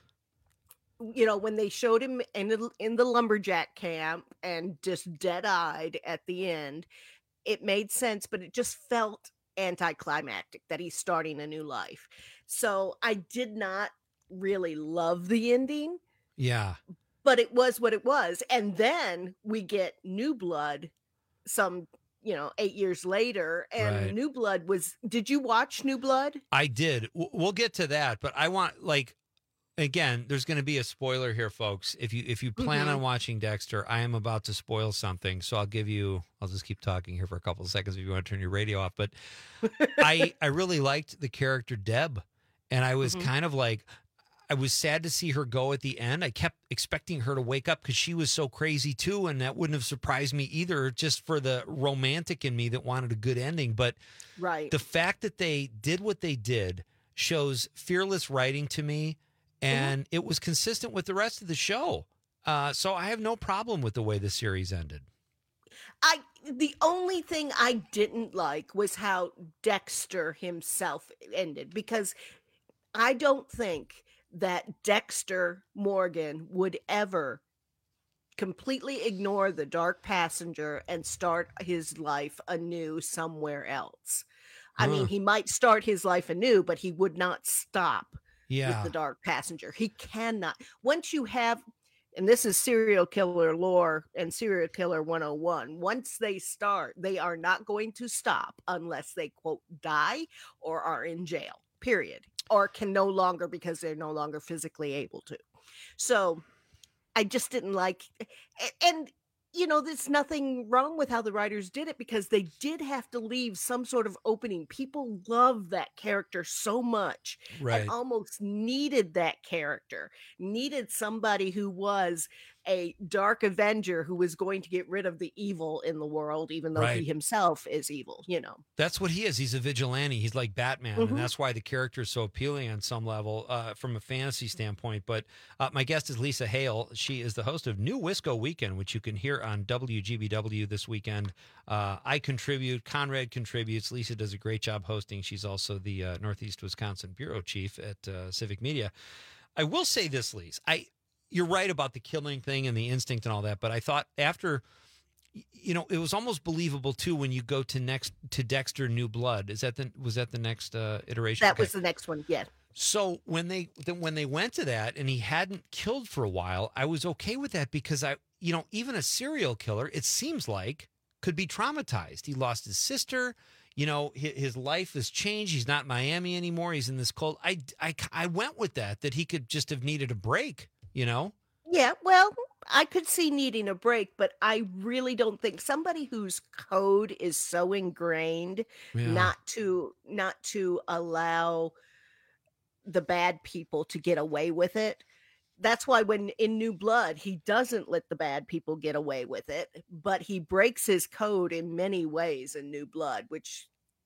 you know, when they showed him in the, in the lumberjack camp and just dead-eyed at the end, it made sense, but it just felt anticlimactic that he's starting a new life. So I did not really love the ending, Yeah. but it was what it was. And then we get New Blood some, you know, eight years later. And Right. New Blood was, did you watch New Blood? I did. W- We'll get to that, but I want like again, there's going to be a spoiler here, folks. If you if you plan Mhm. on watching Dexter, I am about to spoil something, so I'll give you. I'll just keep talking here for a couple of seconds if you want to turn your radio off. But I I really liked the character Deb, and I was Mhm. kind of like. I was sad to see her go at the end. I kept expecting her to wake up because she was so crazy too, and that wouldn't have surprised me either, just for the romantic in me that wanted a good ending. But Right. the fact that they did what they did shows fearless writing to me, and it was consistent with the rest of the show. Uh, so I have no problem with the way the series ended. I the only thing I didn't like was how Dexter himself ended, because I don't think that Dexter Morgan would ever completely ignore the dark passenger and start his life anew somewhere else. I Huh. mean, he might start his life anew, but he would not stop Yeah. with the dark passenger. He cannot. Once you have, and this is serial killer lore and serial killer one oh one, once they start, they are not going to stop unless they, quote, die or are in jail, period, or can no longer because they're no longer physically able to. So I just didn't like, a- and you know, there's nothing wrong with how the writers did it, because they did have to leave some sort of opening. People love that character so much Right. and almost needed that character, needed somebody who was a dark avenger who was going to get rid of the evil in the world, even though Right. he himself is evil, you know. That's what he is. He's a vigilante. He's like Batman, Mhm. and that's why the character is so appealing on some level uh, from a fantasy standpoint. But uh, my guest is Lisa Hale. She is the host of New Wisco Weekend, which you can hear on W G B W this weekend. Uh, I contribute. Conrad contributes. Lisa does a great job hosting. She's also the uh, Northeast Wisconsin bureau chief at uh, Civic Media. I will say this, Lisa. I you're right about the killing thing and the instinct and all that, but I thought after. You know, it was almost believable too when you go to next to Dexter New Blood. Is that the was that the next uh, iteration? That Okay. was the next one. Yeah. So when they then when they went to that and he hadn't killed for a while, I was okay with that because I, you know, even a serial killer, it seems like, could be traumatized. He lost his sister. You know, his, his life has changed. He's not in Miami anymore. He's in this cold. I, I, I went with that, that he could just have needed a break, you know? Yeah, well, I could see needing a break, but I really don't think somebody whose code is so ingrained Yeah. not to not to allow the bad people to get away with it. That's why when in New Blood, he doesn't let the bad people get away with it, but he breaks his code in many ways in New Blood, which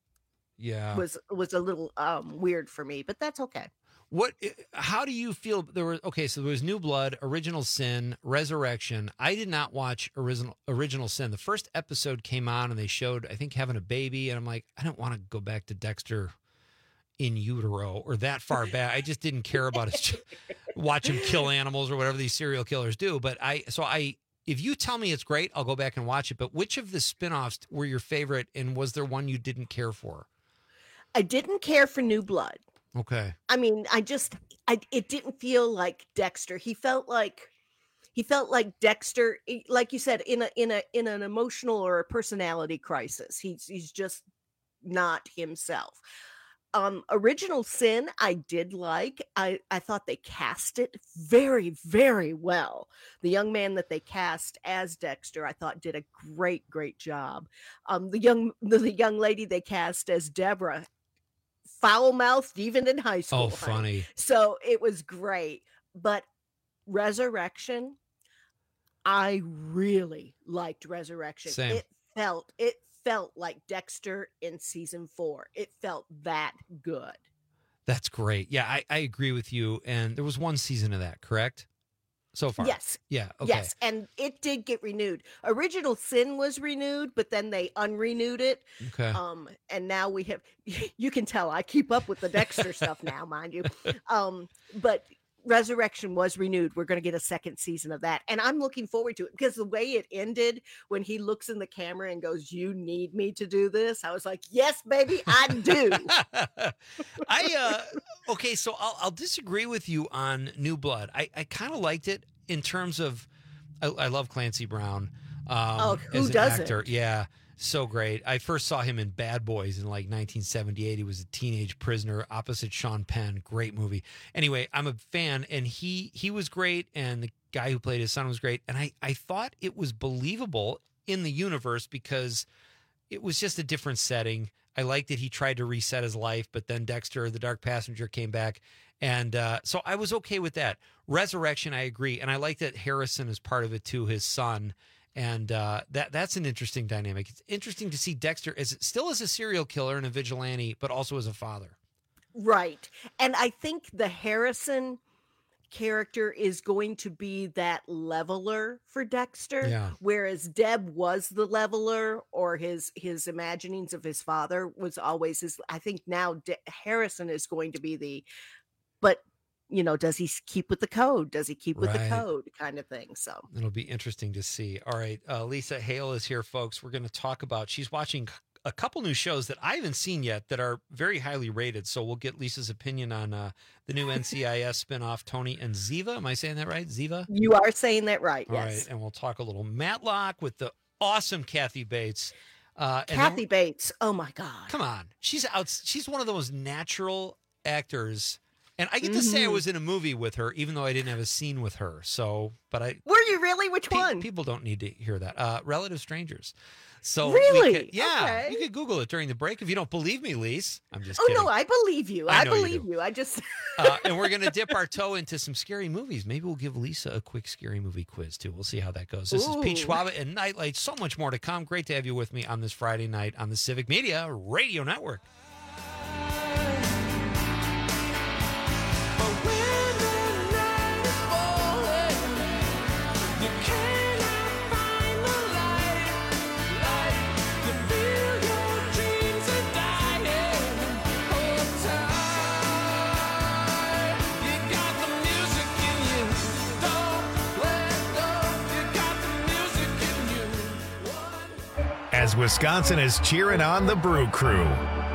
Yeah. was was a little um weird for me, but that's okay. What? How do you feel? There was okay. So there was New Blood, Original Sin, Resurrection. I did not watch original Original Sin. The first episode came on and they showed, I think, having a baby, and I'm like, I don't want to go back to Dexter. in utero or that far back. I just didn't care about his watch him kill animals or whatever these serial killers do. But I, so I, if you tell me it's great, I'll go back and watch it. But which of the spinoffs were your favorite, and was there one you didn't care for? I didn't care for New Blood. Okay. I mean, I just, I, it didn't feel like Dexter. He felt like, he felt like Dexter, like you said, in a, in a, in an emotional or a personality crisis. He's, he's just not himself. Um, Original Sin, I did like. I, I thought they cast it very, very well. The young man that they cast as Dexter, I thought did a great, great job. Um, the young, the, the young lady they cast as Deborah, foul-mouthed even in high school. Oh, funny. Honey. So it was great. But Resurrection, I really liked Resurrection. Same. It felt it felt like Dexter in season four. It felt that good. That's great. Yeah, I, I agree with you. And there was one season of that, correct? So far. Yes. Yeah. Okay. Yes. And it did get renewed. Original Sin was renewed, but then they unrenewed it. Okay. Um, and now we have, you can tell I keep up with the Dexter stuff now, mind you. Um, but Resurrection was renewed. We're going to get a second season of that. And I'm looking forward to it because the way it ended when he looks in the camera and goes, "You need me to do this." I was like, yes, baby, I do. I, uh, okay. So I'll, I'll disagree with you on New Blood. I, I kind of liked it in terms of, I, I love Clancy Brown. Um, Oh, who as an doesn't? actor. Yeah. So great. I first saw him in Bad Boys in like nineteen seventy-eight. He was a teenage prisoner opposite Sean Penn. Great movie. Anyway, I'm a fan, and he he was great, and the guy who played his son was great. And I, I thought it was believable in the universe because it was just a different setting. I liked that he tried to reset his life, but then Dexter, the Dark Passenger, came back. And uh, so I was okay with that. Resurrection, I agree. And I like that Harrison is part of it too, his son. And uh, that that's an interesting dynamic. It's interesting to see Dexter as still as a serial killer and a vigilante, but also as a father. Right. And I think the Harrison character is going to be that leveler for Dexter, Yeah. whereas Deb was the leveler, or his his imaginings of his father was always his. I think now De- Harrison is going to be the, but you know, does he keep with the code? Does he keep with Right. the code kind of thing? So It'll be interesting to see. All right. Uh, Lisa Hale is here, folks. We're going to talk about, she's watching a couple new shows that I haven't seen yet that are very highly rated. So we'll get Lisa's opinion on uh, the new N C I S spinoff, Tony and Ziva. Am I saying that right? Ziva? you are saying that right. All Yes. right. And we'll talk a little Matlock with the awesome Kathy Bates. Uh, and then- Kathy Bates. Oh my God. Come on. She's out. She's one of those natural actors. And I get to say I Mhm. was in a movie with her, even though I didn't have a scene with her. So, but I, Were you really? Which pe- one? people don't need to hear that. Uh, Relative Strangers. So we Really? could- yeah, Okay. you could Google it during the break if you don't believe me, Lise. I'm just Oh kidding. no, I believe you. I I, know you believe do. you. I just uh, and we're going to dip our toe into some scary movies. Maybe we'll give Lisa a quick scary movie quiz, too. We'll see how that goes. This is Pete Ooh. Schwab and Nightlight. So much more to come. Great to have you with me on this Friday night on the Civic Media Radio Network. As Wisconsin is cheering on the Brew Crew.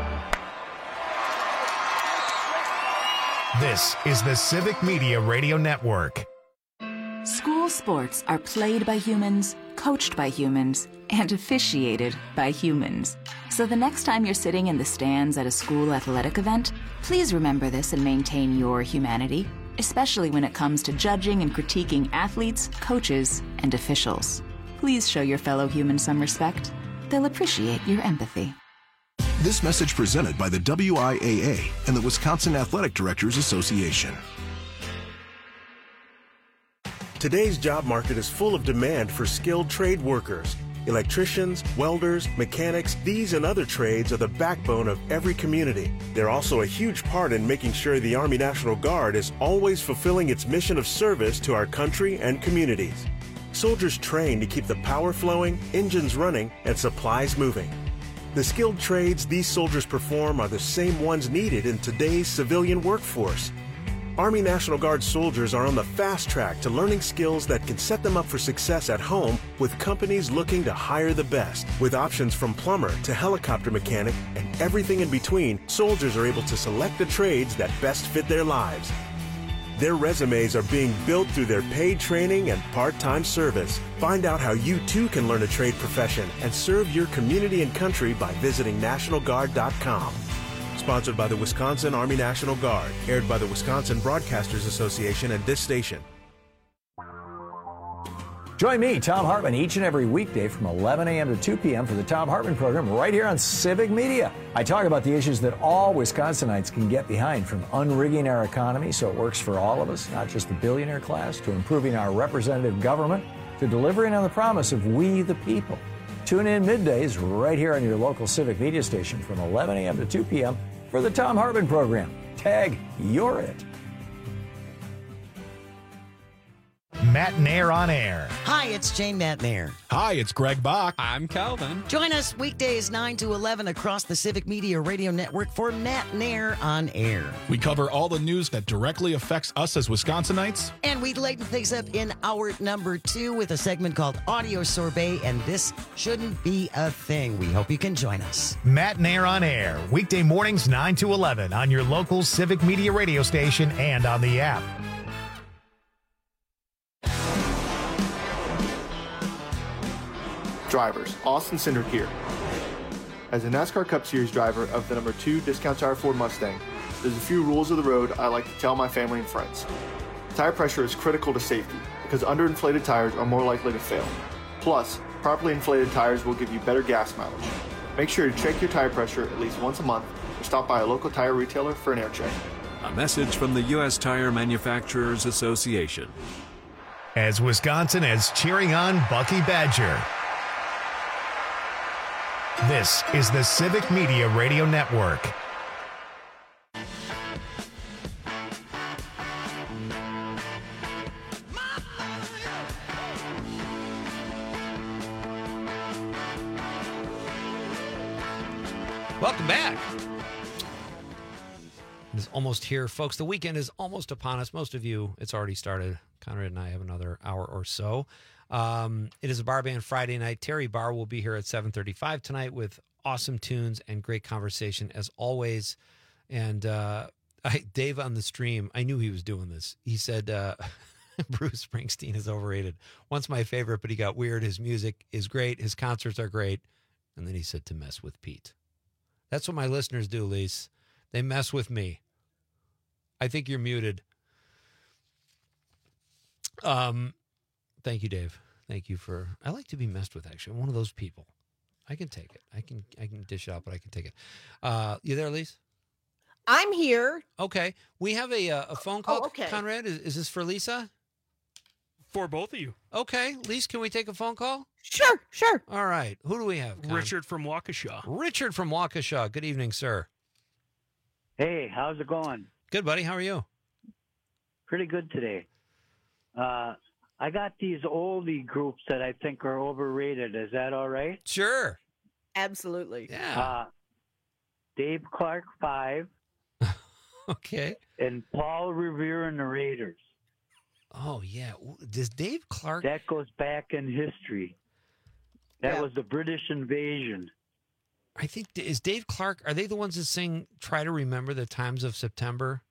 This is the Civic Media Radio Network. School sports are played by humans, coached by humans, and officiated by humans. So the next time you're sitting in the stands at a school athletic event, please remember this and maintain your humanity, especially when it comes to judging and critiquing athletes, coaches, and officials. Please show your fellow humans some respect. They'll appreciate your empathy. This message presented by the W I A A and the Wisconsin Athletic Directors Association. Today's job market is full of demand for skilled trade workers. Electricians, welders, mechanics, these and other trades are the backbone of every community. They're also a huge part in making sure the Army National Guard is always fulfilling its mission of service to our country and communities. Soldiers train to keep the power flowing, engines running, and supplies moving. The skilled trades these soldiers perform are the same ones needed in today's civilian workforce. Army National Guard soldiers are on the fast track to learning skills that can set them up for success at home with companies looking to hire the best. With options from plumber to helicopter mechanic and everything in between, soldiers are able to select the trades that best fit their lives. Their resumes are being built through their paid training and part-time service. Find out how you too can learn a trade profession and serve your community and country by visiting National Guard dot com. Sponsored by the Wisconsin Army National Guard. Aired by the Wisconsin Broadcasters Association and this station. Join me, Tom Hartman, each and every weekday from eleven a.m. to two p.m. for the Tom Hartman program right here on Civic Media. I talk about the issues that all Wisconsinites can get behind, from unrigging our economy so it works for all of us, not just the billionaire class, to improving our representative government, to delivering on the promise of we the people. Tune in middays right here on your local Civic Media station from eleven a.m. to two p.m. for the Tom Hartman program. Tag, you're it. Matt Nair on air. Hi, it's Jane Matt Nair. Hi, it's Greg Bach. I'm Calvin. Join us weekdays nine to eleven across the Civic Media Radio Network for Matt Nair on air. We cover all the news that directly affects us as Wisconsinites. And we lighten things up in hour number two with a segment called Audio Sorbet, and this shouldn't be a thing. We hope you can join us. Matt Nair on air, weekday mornings nine to eleven on your local Civic Media radio station and on the app. Drivers, Austin Cindric here. As a NASCAR Cup Series driver of the number two Discount Tire Ford Mustang, there's a few rules of the road I like to tell my family and friends. Tire pressure is critical to safety because underinflated tires are more likely to fail. Plus, properly inflated tires will give you better gas mileage. Make sure to check your tire pressure at least once a month or stop by a local tire retailer for an air check. A message from the U S Tire Manufacturers Association. As Wisconsin is cheering on Bucky Badger. This is the Civic Media Radio Network. Welcome back. It's almost here, folks. The weekend is almost upon us. Most of you, it's already started. Conrad and I have another hour or so. Um, it is a Bar Band Friday night. Terry Barr will be here at seven thirty-five tonight with awesome tunes and great conversation as always. And uh, I, Dave on the stream, I knew he was doing this. He said uh, Bruce Springsteen is overrated. Once my favorite, but he got weird. His music is great. His concerts are great. And then he said to mess with Pete. That's what my listeners do, Lise. They mess with me. I think you're muted. Um. Thank you, Dave. Thank you for. I like to be messed with. Actually, I'm one of those people. I can take it. I can. I can dish it out, but I can take it. Uh, you there, Lise? I'm here. Okay, we have a a phone call. Oh, okay. Conrad, is, is this for Lisa? For both of you. Okay, Lise, can we take a phone call? Sure, sure. All right. Who do we have? Con? Richard from Waukesha. Richard from Waukesha. Good evening, sir. Hey, how's it going? Good, buddy. How are you? Pretty good today. Uh. I got these oldie groups that I think are overrated. Is that all right? Sure. Absolutely. Yeah. Uh, Dave Clark Five. Okay. And Paul Revere and the Raiders. Oh, yeah. Does Dave Clark... That goes back in history. That Yeah. was the British invasion. I think, is Dave Clark, are they the ones that sing Try to Remember the Times of September?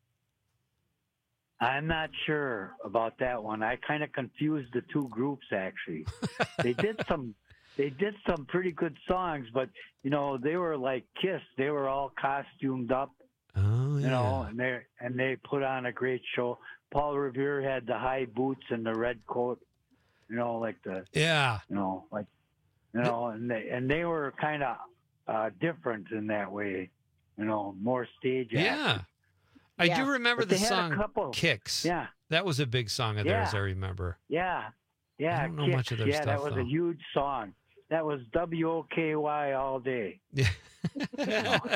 I'm not sure about that one. I kind of confused the two groups, actually. They did some they did some pretty good songs, but, you know, they were like Kiss. They were all costumed up, oh, you yeah. know, and they and they put on a great show. Paul Revere had the high boots and the red coat, you know, like the, Yeah. you know, like, you know, and they, and they were kind of uh, different in that way, you know, more stage acting. Yeah. I Yeah. do remember But the they had a song couple. Kicks. Yeah. That was a big song of theirs, Yeah. I remember. Yeah, yeah. I don't know Kicks. much of their yeah, stuff, that was though. a huge song. That was W O K Y all day.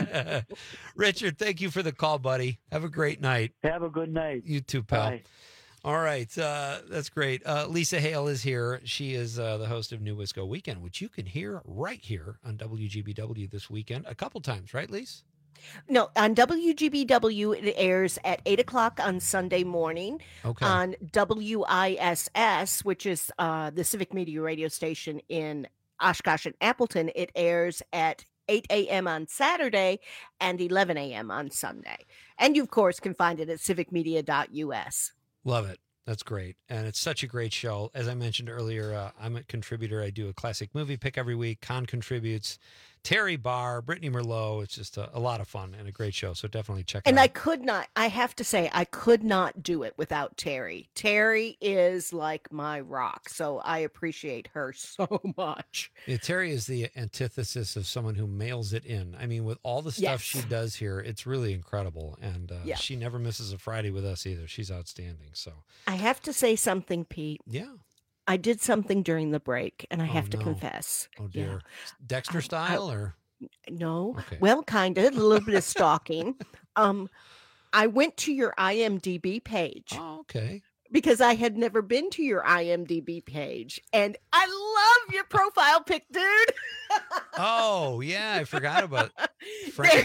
Richard, thank you for the call, buddy. Have a great night. Have a good night. You too, pal. Bye. All right. Uh, that's great. Uh, Lisa Hale is here. She is uh, the host of New Wisco Weekend, which you can hear right here on W G B W this weekend a couple times, right, Lisa? No, on W G B W, it airs at eight o'clock on Sunday morning. Okay. On W I S S, which is uh, the Civic Media radio station in Oshkosh and Appleton, it airs at eight a.m. on Saturday and eleven a.m. on Sunday. And you, of course, can find it at civic media dot U S. Love it. That's great. And it's such a great show. As I mentioned earlier, uh, I'm a contributor. I do a classic movie pick every week. Con contributes. Terry Barr, Brittany Merlot. It's just a, a lot of fun and a great show. So definitely check it And out. I could not, I have to say, I could not do it without Terry. Terry is like my rock. So I appreciate her so much. Yeah, Terry is the antithesis of someone who mails it in. I mean, with all the stuff Yes. she does here, it's really incredible. And uh, Yeah. she never misses a Friday with us either. She's outstanding. So, I have to say something, Pete. yeah. I did something during the break, and I Oh, have to no. confess. Oh, Yeah. dear. Dexter style or? No. Okay. Well, kind of. A little bit of stalking. Um, I went to your I M D B page. Oh, okay. Because I had never been to your I M D B page. And I love your profile pic, dude. Oh, yeah. I forgot about Frank.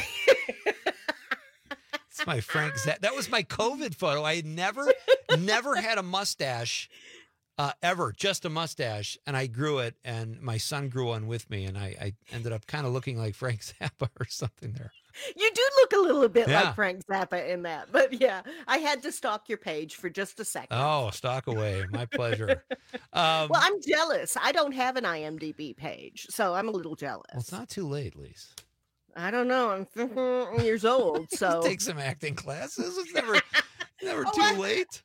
It's my Frank Zappa. That was my COVID photo. I had never, never had a mustache uh, ever, just a mustache. And I grew it, and my son grew one with me. And I, I ended up kind of looking like Frank Zappa or something there. You do look a little bit Yeah. like Frank Zappa in that. But yeah, I had to stalk your page for just a second. Oh, stock away. My pleasure. Um, Well, I'm jealous. I don't have an I M D B page, so I'm a little jealous. well, it's not too late, Lise. I don't know. I'm fifty years old, so Take some acting classes. It's never, never Oh, too I- late.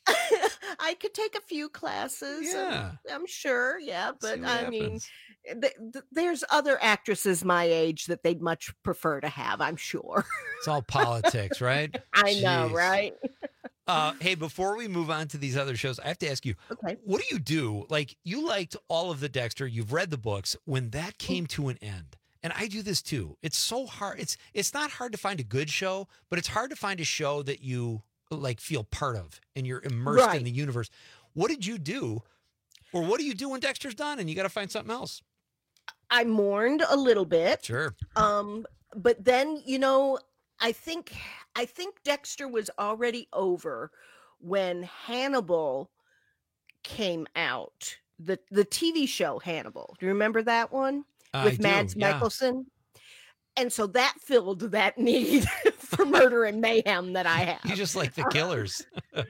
I could take a few classes. Yeah. I'm, I'm sure. Yeah, but what I mean, happens. th- th- there's other actresses my age that they'd much prefer to have. I'm sure. It's all politics, right? I know, Jeez. right? Uh, hey, before we move on to these other shows, I have to ask you, Okay. what do you do? Like, you liked all of the Dexter, you've read the books. When that came to an end, and I do this too, it's so hard. It's it's not hard to find a good show, but it's hard to find a show that you like feel part of and you're immersed in Right. the universe. What did you do, or what do you do when Dexter's done and you got to find something else? I mourned a little bit. Sure. Um, but then, you know, I think I think Dexter was already over when Hannibal came out. The the T V show Hannibal. Do you remember that one? I With do, Mads yeah. Mikkelsen? And so that filled that need for murder and mayhem that I have. You just like the killers.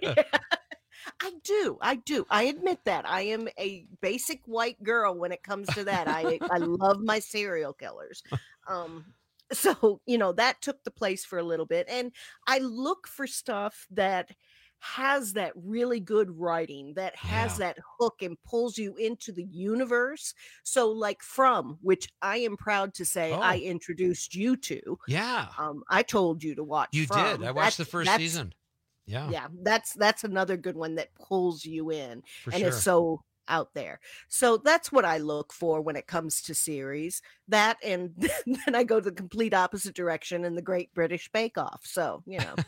I do. I do. I admit that. I am a basic white girl when it comes to that. I I love my serial killers. Um so, you know, that took the place for a little bit, and I look for stuff that has that really good writing, that has Yeah. that hook and pulls you into the universe. So like From, which I am proud to say I Oh. introduced you to. Yeah. Um I told you to watch You From. did. I watched the That's- first that's- season. Yeah. yeah, that's that's another good one that pulls you in For and sure. is so out there. So that's what I look for when it comes to series. That, and then I go the complete opposite direction in the Great British Bake Off. So, you know.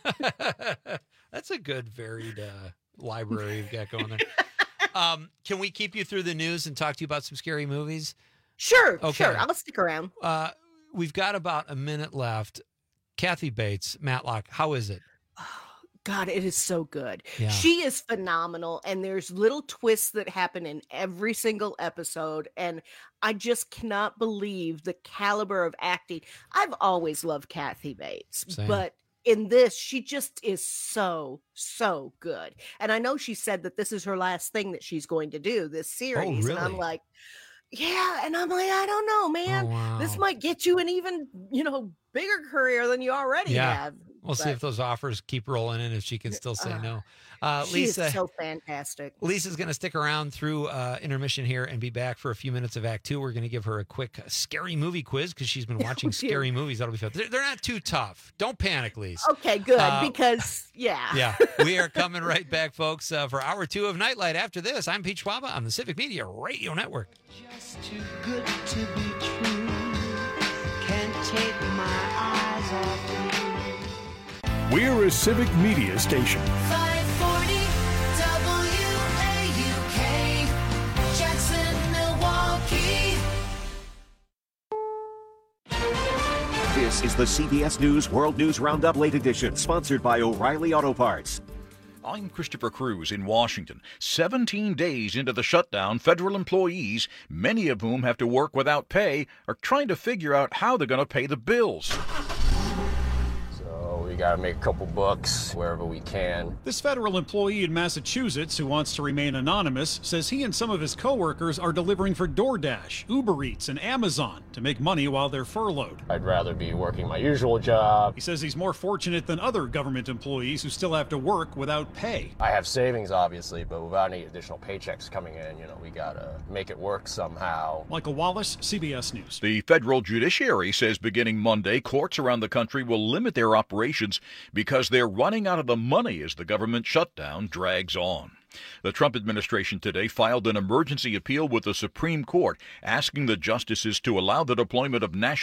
That's a good varied uh, library you've got going there. Um, can we keep you through the news and talk to you about some scary movies? Sure, Okay. sure. I'll stick around. Uh, we've got about a minute left. Kathy Bates, Matlock, how is it? God, it is so good. Yeah. She is phenomenal, and there's little twists that happen in every single episode, and I just cannot believe the caliber of acting. I've always loved Kathy Bates, Same. but in this, she just is so, so good. And I know she said that this is her last thing that she's going to do, this series, and I'm really? like, yeah, and I'm like, I don't know, man. Oh, wow. This might get you an even, you know, bigger career than you already Yeah. have. We'll see But- if those offers keep rolling in, if she can still say no. Uh, She Lisa, is so fantastic. Lisa's going to stick around through uh, intermission here and be back for a few minutes of Act Two. We're going to give her a quick uh, scary movie quiz because she's been watching Oh, dear. scary movies. That'll be fun. They're, they're not too tough. Don't panic, Lisa. Okay, good, Uh, because yeah. Yeah, we are coming right back, folks, uh, for hour two of Nightlight. After this, I'm Pete Schwaba on the Civic Media Radio Network. Just too good to be true. Can't take my eyes off you. We're a civic media station. five forty This is the C B S News World News Roundup Late Edition, sponsored by O'Reilly Auto Parts. I'm Christopher Cruz in Washington. seventeen days into the shutdown, federal employees, many of whom have to work without pay, are trying to figure out how they're going to pay the bills. We got to make a couple bucks wherever we can. This federal employee in Massachusetts who wants to remain anonymous says he and some of his coworkers are delivering for DoorDash, Uber Eats, and Amazon to make money while they're furloughed. I'd rather be working my usual job. He says he's more fortunate than other government employees who still have to work without pay. I have savings, obviously, but without any additional paychecks coming in, you know, we got to make it work somehow. Michael Wallace, C B S News. The federal judiciary says beginning Monday, courts around the country will limit their operations because they're running out of the money as the government shutdown drags on. The Trump administration today filed an emergency appeal with the Supreme Court asking the justices to allow the deployment of national